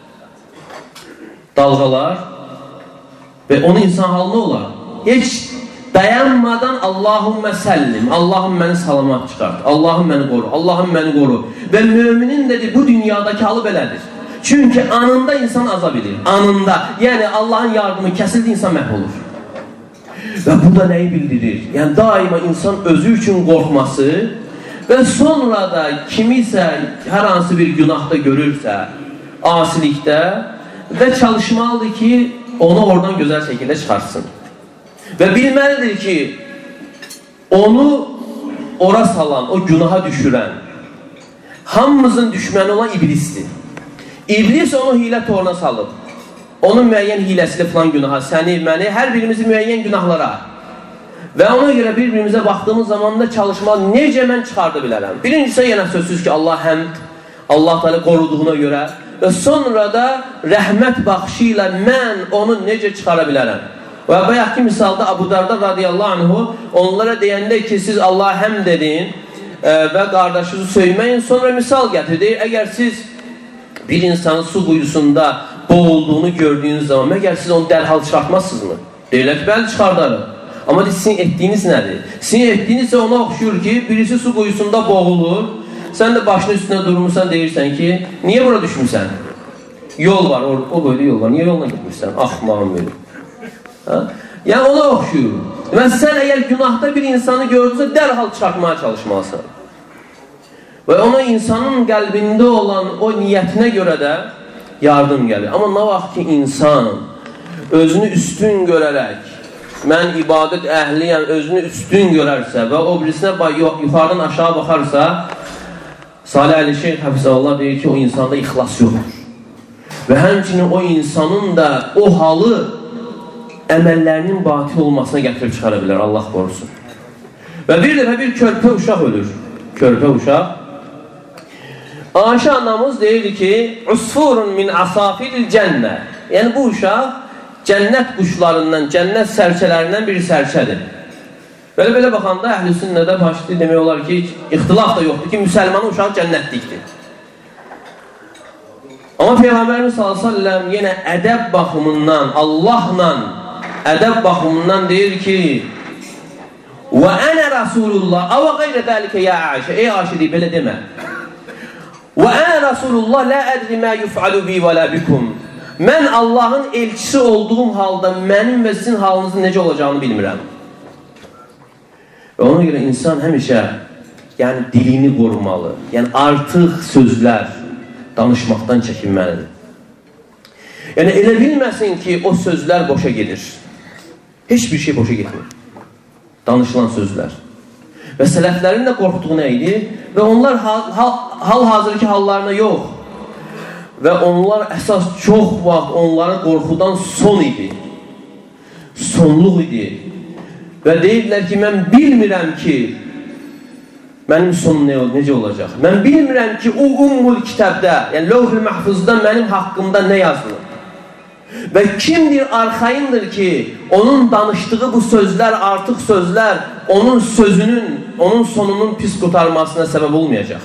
Dalğalar və onun insan halına olar. Heç dayanmadan Allahümmə səllim, Allahım məni salamat çıxart, Allahım məni qoru, Allahım məni qoru. Və müminin dedi, bu dünyadakı halı belədir. Çünki anında insan aza bilir. Anında. Yəni Allahın yardımı kəsildi, insan məhv olur. Və bu da nəyi bildirir? Yəni daima insan özü üçün qorxması və sonra da kimisə hər hansı bir günahda görürsə, asilikdə və çalışmalıdır ki, onu oradan gözəl şəkildə çıxarsın. Və bilməlidir ki, onu ora salan, o günaha düşürən, hamımızın düşməni olan iblisdir. İblis onu hilə toruna salıb. Onun müəyyən hiləsilə filan günaha, səni, məni, hər birimizi müəyyən günahlara. Və ona görə bir-birimizə baxdığımız zaman da çalışmalı, necə mən çıxarda bilərəm? Birincisi, yenə sözsüz ki, Allah həmd, Allah Teala qoruduğuna görə və sonra da rəhmət baxışı ilə mən onu necə çıxara bilərəm? Və bayaqki misalda Abu Darda radiyallahu anhu onlara deyəndə ki, siz Allah həmd edin və qardaşınızı söyməyin, sonra misal gətirdi. Əgər siz bir insanın su quyusunda boğulduğunu gördüyünüz zaman, məgər siz onu dərhal çıxartmazsınızmı? Deyirlər ki, bəli, çıxardarım. Amma sizin etdiyiniz nədir? Sizin etdiyiniz isə ona oxşuyur ki, birisi su quyusunda boğulur, sən də başının üstündə durmuşsan, deyirsən ki, niyə bura düşmürsən? Yol var, o, o boyda yol var, niyə yolla gitmişsən? Axmağım verir. Yəni ona oxşuyur. Və sən əgər günahda bir insanı gördünsə, dərhal çıxartmaya çalışmalısan. Və ona insanın qəlbində olan o niyyətinə görə də yardım gəlir. Amma nə vaxt ki, insan özünü üstün görərək, mən ibadət əhliyəm, özünü üstün görərsə və o birisinə yuxarıdan aşağı baxarsa, Salih Əli Şeyh Həfizəllah deyir ki, o insanda ixlas yoxdur. Və həmçinin o insanın da o halı əməllərinin batil olmasına gətirib çıxara bilər, Allah qorusun. Və bir dəfə bir körpə uşaq ölür. Körpə uşaq. Ayşə anamız deyirdi ki, Usfurun min asafiril cənnə. Yəni bu uşaq cənnət quşlarından, cənnət sərçələrindən bir sərçədir. Belə-belə baxanda əhl-i sünnədə başlayır demək olar ki, ixtilaf da yoxdur ki, müsəlmanın uşağı cənnətlikdir. Amma Peyğəmbərimiz sallallahu əleyhi və səlləm yenə ədəb baxımından, Allahla ədəb baxımından deyir ki, və ənə Rasulullah, avə qeyrə dəlikə ya Ayşə, ey Ayşə deyib, belə demə. Və ənə Rasulullah, lə ədri mə yuf'alu bi və lə bikum. Mən Allahın elçisi olduğum halda mənim və sizin halınızın necə olacağını bilmirəm. Və ona görə insan həmişə yəni dilini qorumalı, yəni artıq sözlər danışmaqdan çəkinməlidir. Yəni elə bilməsin ki, o sözlər boşa gedir. Heç bir şey boşa getmir. Danışılan sözlər. Və sələflərin də qorxduğu nə idi? Və onlar hal-hazırki hal hallarına yox. Və onlar əsas çox vaxt onların qorxudan son idi. Sonluq idi. Və deyirlər ki, mən bilmirəm ki, mənim sonum necə olacaq? Mən bilmirəm ki, o Ummul Kitəbdə, yəni Lövh-ül Məhfuzda mənim haqqımda nə yazılır? Və kimdir arxayındır ki, onun danışdığı bu sözlər, artıq sözlər, onun sözünün, onun sonunun pis qurtarmasına səbəb olmayacaq?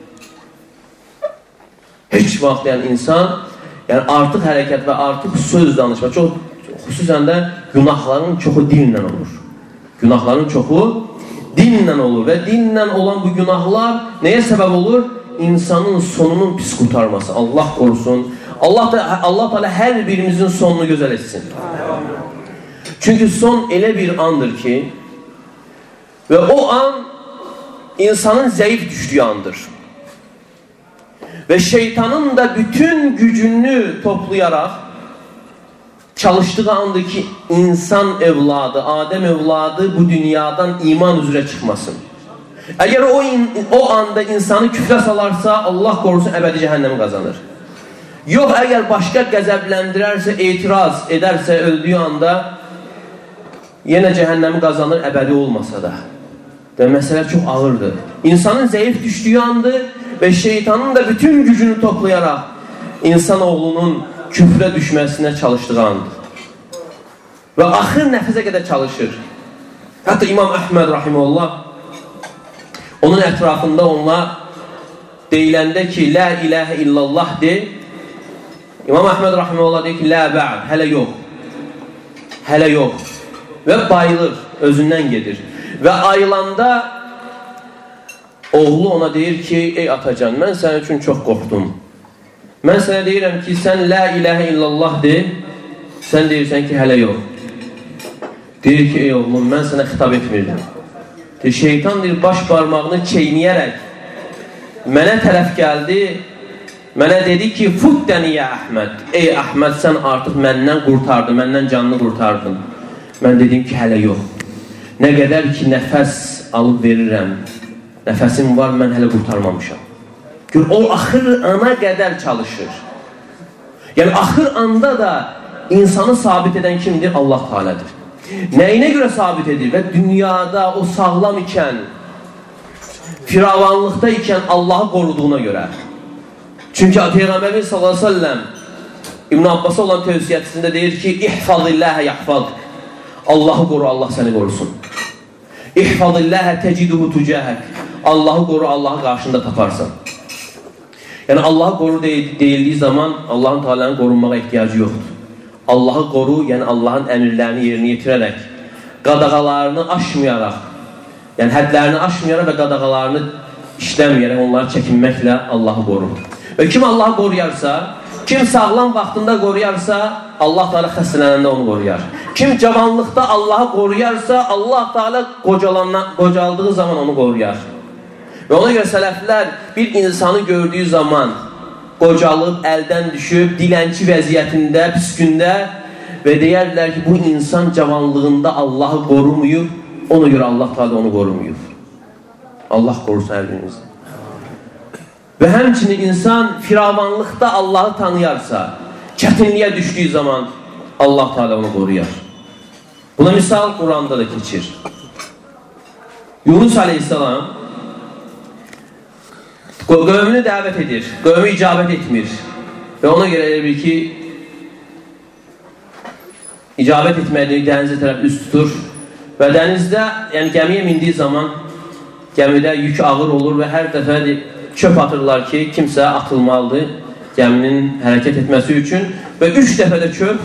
Heç vaxt yəni insan, yəni artıq hərəkət və artıq söz danışma, çox, xüsusən də günahların çoxu dillə olur. Günahların çoxu dinlə olur və dinlə olan bu günahlar nəyə səbəb olur? İnsanın sonunun pis qurtarması. Allah qorusun. Allah da Allah Teala hər birimizin sonunu gözəl etsin. Çünki son elə bir andır ki və o an insanın zəif düşdüyü andır. Və şeytanın da bütün gücünü toplayaraq çalışdığı andır ki, insan evladı, Adəm evladı bu dünyadan iman üzrə çıxmasın. Əgər o, o anda insanı küfrə salarsa, Allah qorusun, əbədi cəhənnəmi qazanır. Yox, əgər başqa qəzəbləndirərsə, etiraz edərsə, öldüyü anda yenə cəhənnəmi qazanır, əbədi olmasa da. Və məsələ çox ağırdır. İnsanın zəif düşdüyü andır və şeytanın da bütün gücünü toplayaraq insanoğlunun küfrə düşməsinə çalışdığı andır. Və axır nəfəsə qədər çalışır. Hətta İmam Əhməd rahimehullah onun ətrafında onlar deyiləndə ki, Lə iləhə illallah de, İmam Əhməd rahimehullah deyir ki, Lə bə'd, hələ yox. Hələ yox. Və bayılır, özündən gedir. Və ayılanda oğlu ona deyir ki, ey atacan, mən sənin üçün çox qorxdum. Mən sənə deyirəm ki, sən la ilahə illallah de, sən deyirsən ki, hələ yox. Deyir ki, ey oğlum, mən sənə xitab etmirdim. Deyir, şeytan deyir, baş barmağını çeynəyərək mənə tərəf gəldi, mənə dedi ki, fuddəni ya Əhməd. Ey Əhməd, sən artıq məndən qurtardın, məndən canını qurtardın. Mən dedim ki, hələ yox. Nə qədər ki, nəfəs alıb verirəm, nəfəsim var, mən hələ qurtarmamışam. Gör, o axır ana qədər çalışır. Yəni, axır anda da insanı sabit edən kimdir? Allah Teala'dır. Nəyinə görə sabit edir? Və dünyada o sağlam ikən, firavanlıqda ikən Allahı qoruduğuna görə. Çünki Peyğəmbərimiz sallallahu əleyhi və səlləm İbn Abbas'a olan tövsiyyəsində deyir ki, İhfazilləhə yahfaz. Allahı qoru, Allah səni qorusun. İhfazilləhə təciduhu tücəhək. Allahı qoru, Allahı qarşında taparsan. Yəni, Allahı qoru deyildiyi zaman Allah-u Teala'nın qorunmağa ehtiyacı yoxdur. Allahı qoru, yəni Allahın əmirlərini yerinə yetirərək, qadağalarını aşmayaraq, yəni hədlərini aşmayaraq və qadağalarını işləməyərək, onları çəkinməklə Allahı qorur. Və kim Allahı qoruyarsa, kim sağlam vaxtında qoruyarsa, Allah Teala xəstələnəndə onu qoruyar. Kim cavanlıqda Allahı qoruyarsa, Allah Teala qocaldığı zaman onu qoruyar. Və ona görə sələflər bir insanı gördüyü zaman qocalıb, əldən düşüb, dilənçi vəziyyətində, püskündə və deyərlər ki, bu insan cavanlığında Allahı qorumuyub, ona görə Allah Teala onu qorumuyub. Allah qorusun hər birinizi. Və həmçinin insan firavanlıqda Allahı tanıyarsa, çətinliyə düşdüyü zaman Allah Teala onu qoruyar. Buna misal Quranda da keçir. Yunus aleyhissalam qövmünü dəvət edir, qövmü icabət etmir və ona görə elə bir ki, icabət etmədiyini dənizə tərəf üst tutur və dənizdə, yəni gəmiyə mindiyi zaman gəmidə yük ağır olur və hər dəfə çöp atırlar ki, kimsə atılmalıdır gəminin hərəkət etməsi üçün və üç dəfə də çöp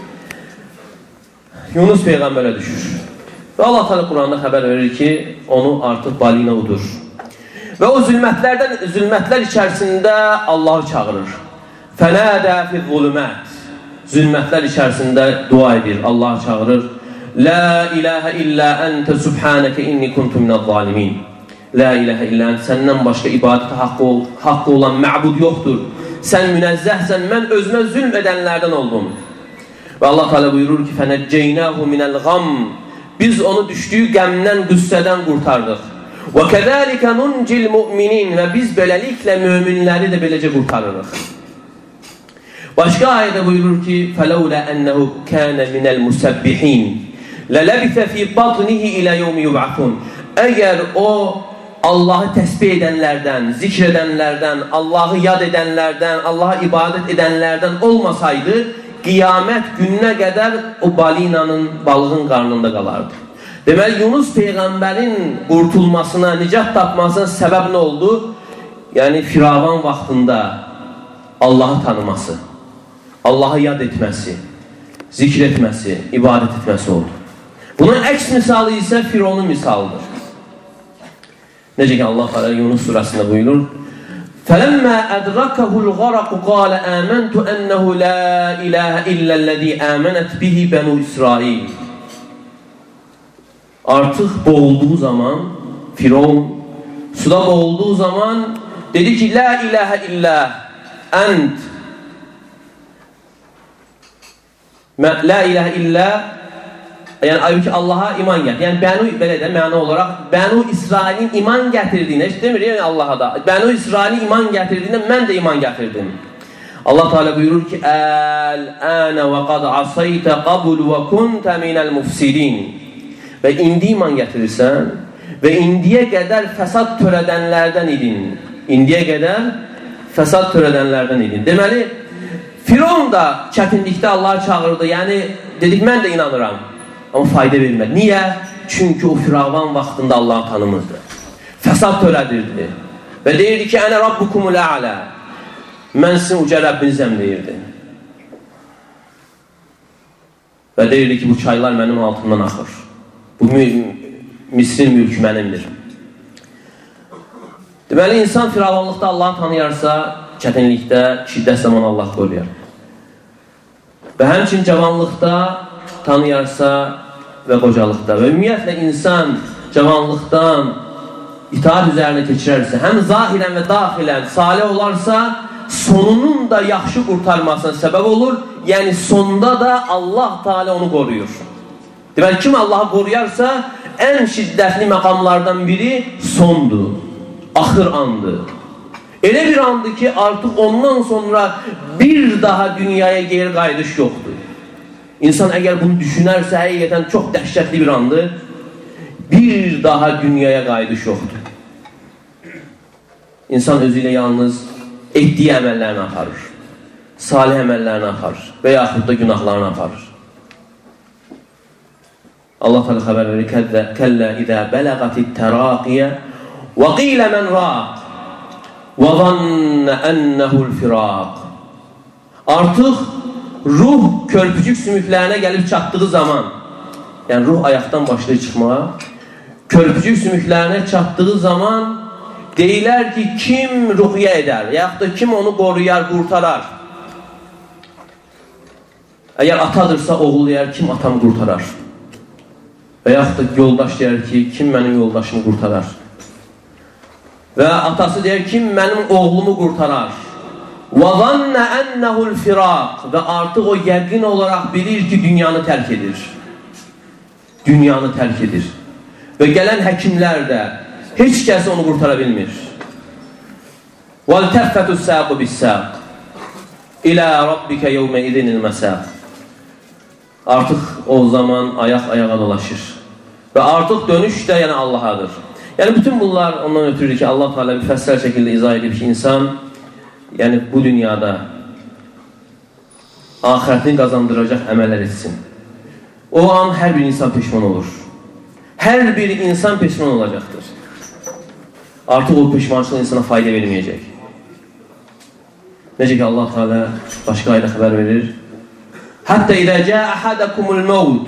Yunus Peyğəmbərə düşür. Və Allah Teala Quranda xəbər verir ki, onu artıq balina udur. Və o zülmətlərdən, zülmətlər içərisində Allahı çağırır. Fənədə fiz-zulümət. Zülmətlər içərisində dua edir, Allahı çağırır. La ilahə illə əntə subhanəkə inni kuntu minəz-zalimin. La ilahə illə əntə, səndən başqa ibadətə haqqı, haqqı olan məbud yoxdur. Sən münəzzəhsən, mən özümə zülm edənlərdən oldum. Və Allah Teala buyurur ki, fənəccəynəhu minəl-ğam. Biz onu düşdüyü qəmdən, qüssədən qurtardıq. وَكَذَٰلِكَ نُنْجِ الْمُؤْمِنِينَ Və biz beləliklə müminləri də beləcə qurtarırıq. Başqa ayədə buyurur ki, فَلَوْلَا أَنَّهُ كَانَ مِنَ الْمُسَبِّحِينَ لَلَبِثَ فِي بَطْنِهِ إِلَى يَوْمِ يُبْعَثُونَ Əgər o Allahı təsbih edənlərdən, zikr edənlərdən, Allahı yad edənlərdən, Allaha ibadət edənlərdən olmasaydı, qiyamət gününə qədər o balinanın, balığın qarnında qalardı. Deməli, Yunus Peyğəmbərin qurtulmasına, nicat tapmasına səbəb nə oldu? Yəni, firavan vaxtında Allahı tanıması, Allahı yad etməsi, zikr etməsi, ibadət etməsi oldu. Bunun əks misalı isə Fironun misalıdır. Necə ki, Allah Teala Yunus surəsində buyurur, فَلَمَّا أَدْرَكَهُ الْغَرَقُ قَالَ آمَنْتُ أَنَّهُ لَا إِلَهَ إِلَّا الَّذِي آمَنَتْ بِهِ بَنُو إِسْرَائِيلِ Artıq boğulduğu zaman, Firon suda boğulduğu zaman dedi ki, La ilahe illa ent. La ilahe illa, yəni ayı ki, Allaha iman gətir. Yəni, Bənu, belə də məna olaraq, Bənu İsrailin iman gətirdiyinə, heç demir, yəni Allaha da. Bənu İsrailin iman gətirdiyinə mən də iman gətirdim. Allah Teala buyurur ki, Əl-ənə və qad asaytə qabul və kuntə minəl mufsidin. Və indi iman gətirirsən və indiyə qədər fəsad törədənlərdən idin. İndiyə qədər fəsad törədənlərdən idin. Deməli, Firon da çətinlikdə Allah'a çağırdı. Yəni, dedik, mən də inanıram. Amma fayda vermədi. Niyə? Çünki o firavan vaxtında Allah'ı tanımırdı. Fəsad törədirdi. Və deyirdi ki, ənə rabbukumul ə'lə. Mən sizin uca Rəbbinizəm deyirdi. Və deyirdi ki, bu çaylar mənim altından axır. Bu Misrin mülkü mənimdir. Deməli, insan firavanlıqda Allah'ı tanıyarsa, çətinlikdə, şiddət zamanı Allah qoruyar. Və həmçinin cavanlıqda tanıyarsa və qocalıqda və ümumiyyətlə insan cavanlıqdan itaat üzərinə keçirərsə, həm zahirən və daxilən salih olarsa, sonunun da yaxşı qurtarmasına səbəb olur. Yəni sonda da Allah Teala onu qoruyur. Deməli, kim Allahı qoruyarsa, ən şiddətli məqamlardan biri sondur, axır andır. Elə bir andır ki, artıq ondan sonra bir daha dünyaya geri qayıdış yoxdur. İnsan əgər bunu düşünərsə, həqiqətən çox dəhşətli bir andır. Bir daha dünyaya qayıdış yoxdur. İnsan özü ilə yalnız etdiyi əməllərini aparır. Salih əməllərini aparır və yaxud da günahlarını aparır. Allah Teala xəbər verir: "Kəllə izə bələğətit təraqiyə və qilə mən raq və zannə ənnehu'l firaq." Artıq ruh körpücük sümüklərinə gəlib çatdığı zaman, yəni ruh ayaqdan başlayır çıxmağa, körpücük sümüklərinə çatdığı zaman deyilər ki, kim ruhiyyə edər, yaxud da kim onu qoruyar, qurtarar? Əgər atadırsa, oğul deyər, kim atamı qurtarar? Və yaxud da yoldaş deyər ki, kim mənim yoldaşımı qurtarar? Və atası deyər, kim mənim oğlumu qurtarar? وَظَنَّ أَنَّهُ الْفِرَاقِ Və artıq o yəqin olaraq bilir ki, dünyanı tərk edir. Dünyanı tərk edir. Və gələn həkimlər də heç kəs onu qurtara bilmir. وَالْتَفَّتُ السَّاقُ بِالسَّاقِ إِلَى رَبِّكَ يَوْمَ إِذِنِ الْمَسَاقِ Artıq o zaman ayaq ayağa dolaşır. Və artıq dönüş də yəni Allahadır. Yəni bütün bunlar ondan ötürür ki, Allah Teala bir fəssəl şəkildə izah edib ki, insan yəni bu dünyada axirətini qazandıracaq əməllər etsin. O an hər bir insan peşman olur. Hər bir insan peşman olacaqdır. Artıq o peşmançılıq insana fayda verməyəcək. Necə ki Allah Teala başqa ayda xəbər verir: "Hətta izə cəə əhədəkumul mevt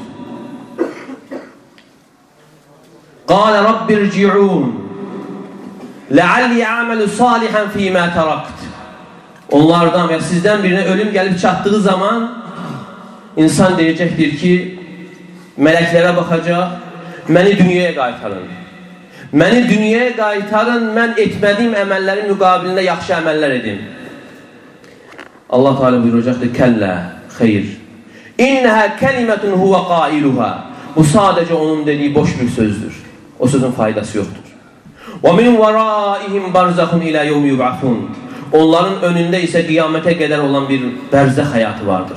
qala rabbirci'un la'alli a'malu salihan fīmā tarakt." Onlardan və sizdən birinə ölüm gəlib çatdığı zaman insan deyəcəkdir ki, mələklərə baxacaq, məni dünyaya qaytarın. Məni dünyaya qaytarın, mən etmədiyim əməllərin müqabilində yaxşı əməllər edim. Allah Teala buyuracaqdır: "Kəllə, xeyr. İnnəhə kəlimətun huvə qailuhə." Bu sadəcə onun dediyi boş bir sözdür. O sözün faydası yoxdur. "Və min vəraihim barzəxun ilə yevmi yub'asun." Onların önündə isə qiyamətə qədər olan bir bərzəx həyatı vardır.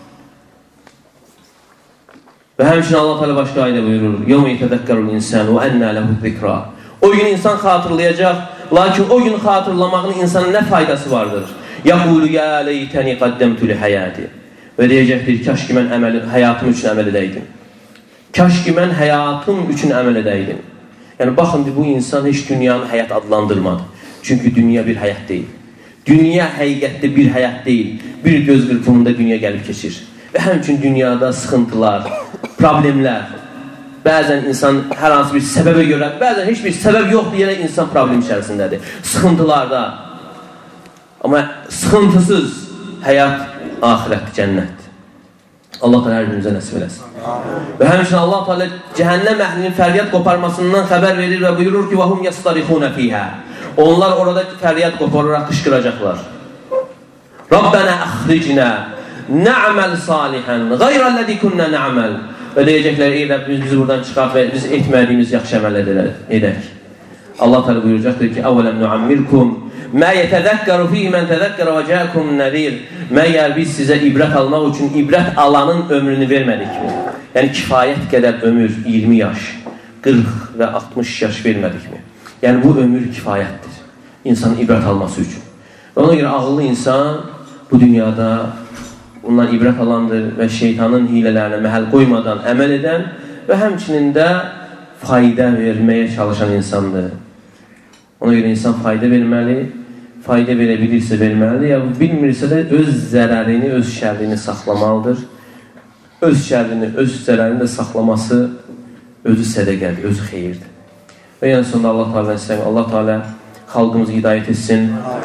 Və həmçinin Allah Teala başqa ayda buyurur: "Yevme yetezekkerul insanu və ennə lehu zikra." O gün insan xatırlayacaq, lakin o gün xatırlamağın insana nə faydası vardır? "Yaqulu ya leyteni qaddemtu li hayati." Və deyəcəkdir, kaş ki mən əməl, həyatım üçün əməl edəydim. Kaş ki mən həyatım üçün əməl edəydim. Yəni baxın, bu insan heç dünyanı həyat adlandırmadı. Çünki dünya bir həyat deyil. Dünya həqiqətdə bir həyat deyil. Bir göz qırpımında dünya gəlib keçir. Və həmçinin dünyada sıxıntılar, problemlər, bəzən insan hər hansı bir səbəbə görə, bəzən heç bir səbəb yoxdur, yenə insan problem içərisindədir. Sıxıntılarda. Amma sıxıntısız həyat axirətdir, cənnətdir. Allah Teala hər birimizə nəsib eləsin. Və həmçinin Allah Teala cəhənnəm əhlinin fəryad qoparmasından xəbər verir və buyurur ki: "Vahum yastarixuna fiha." Onlar orada fəryad qopararaq qışqıracaqlar: "Rabbana axricna na'mal salihan ghayra'llezî kunna na'mal." Və deyəcəklər: "Ey Rəbbimiz, bizi buradan çıxart və biz etmədiyimiz yaxşı əməllər edək." Allah Teala buyuracaqdır ki: "Əvələm nu'ammirkum mə yetezekkeru fihi men tezekkere və ca'akum nazir." Məyər biz sizə ibrət almaq üçün ibrət alanın ömrünü vermədikmi? Yəni kifayət qədər ömür, iyirmi yaş, qırx və altmış yaş vermədikmi? Yəni bu ömür kifayətdir insanın ibrət alması üçün. Və ona görə ağıllı insan bu dünyada ondan ibrət alandır və şeytanın hilələrinə məhəl qoymadan əməl edən və həmçinin də fayda verməyə çalışan insandır. Ona görə insan fayda verməli, fayda verə bilirsə verməlidir, ya bilmirsə də öz zərərini, öz şərrini saxlamalıdır. Öz şərrini, öz zərərini də saxlaması özü sədəqədir, özü xeyirdir. Və yəni sonunda Allah Teala Allah Teala xalqımızı hidayət etsin.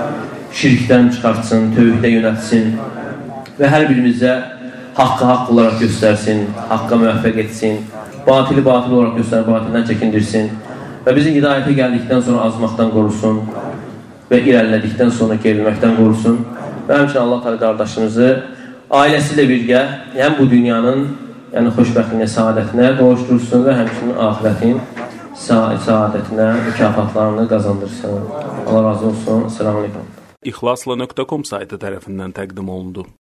şirkdən çıxartsın, tövhüdə yönətsin və hər birimizə haqqı haqq olaraq göstərsin, haqqa müvəffəq etsin, batili batil olaraq göstər, batildən çəkindirsin və bizi hidayətə gəldikdən sonra azmaqdan qorusun və irəlilədikdən sonra gerilməkdən qorusun və həmçinin Allah təala qardaşımızı ailəsi ilə birgə həm bu dünyanın yəni xoşbəxtliyinə, saadətinə qovuşdursun və həmçinin axilətin saadətinə, mükafatlarını qazandırsın. Allah razı olsun. Selamun aleyküm. İxlasla nöqtə com saytı tərəfindən təqdim olundu.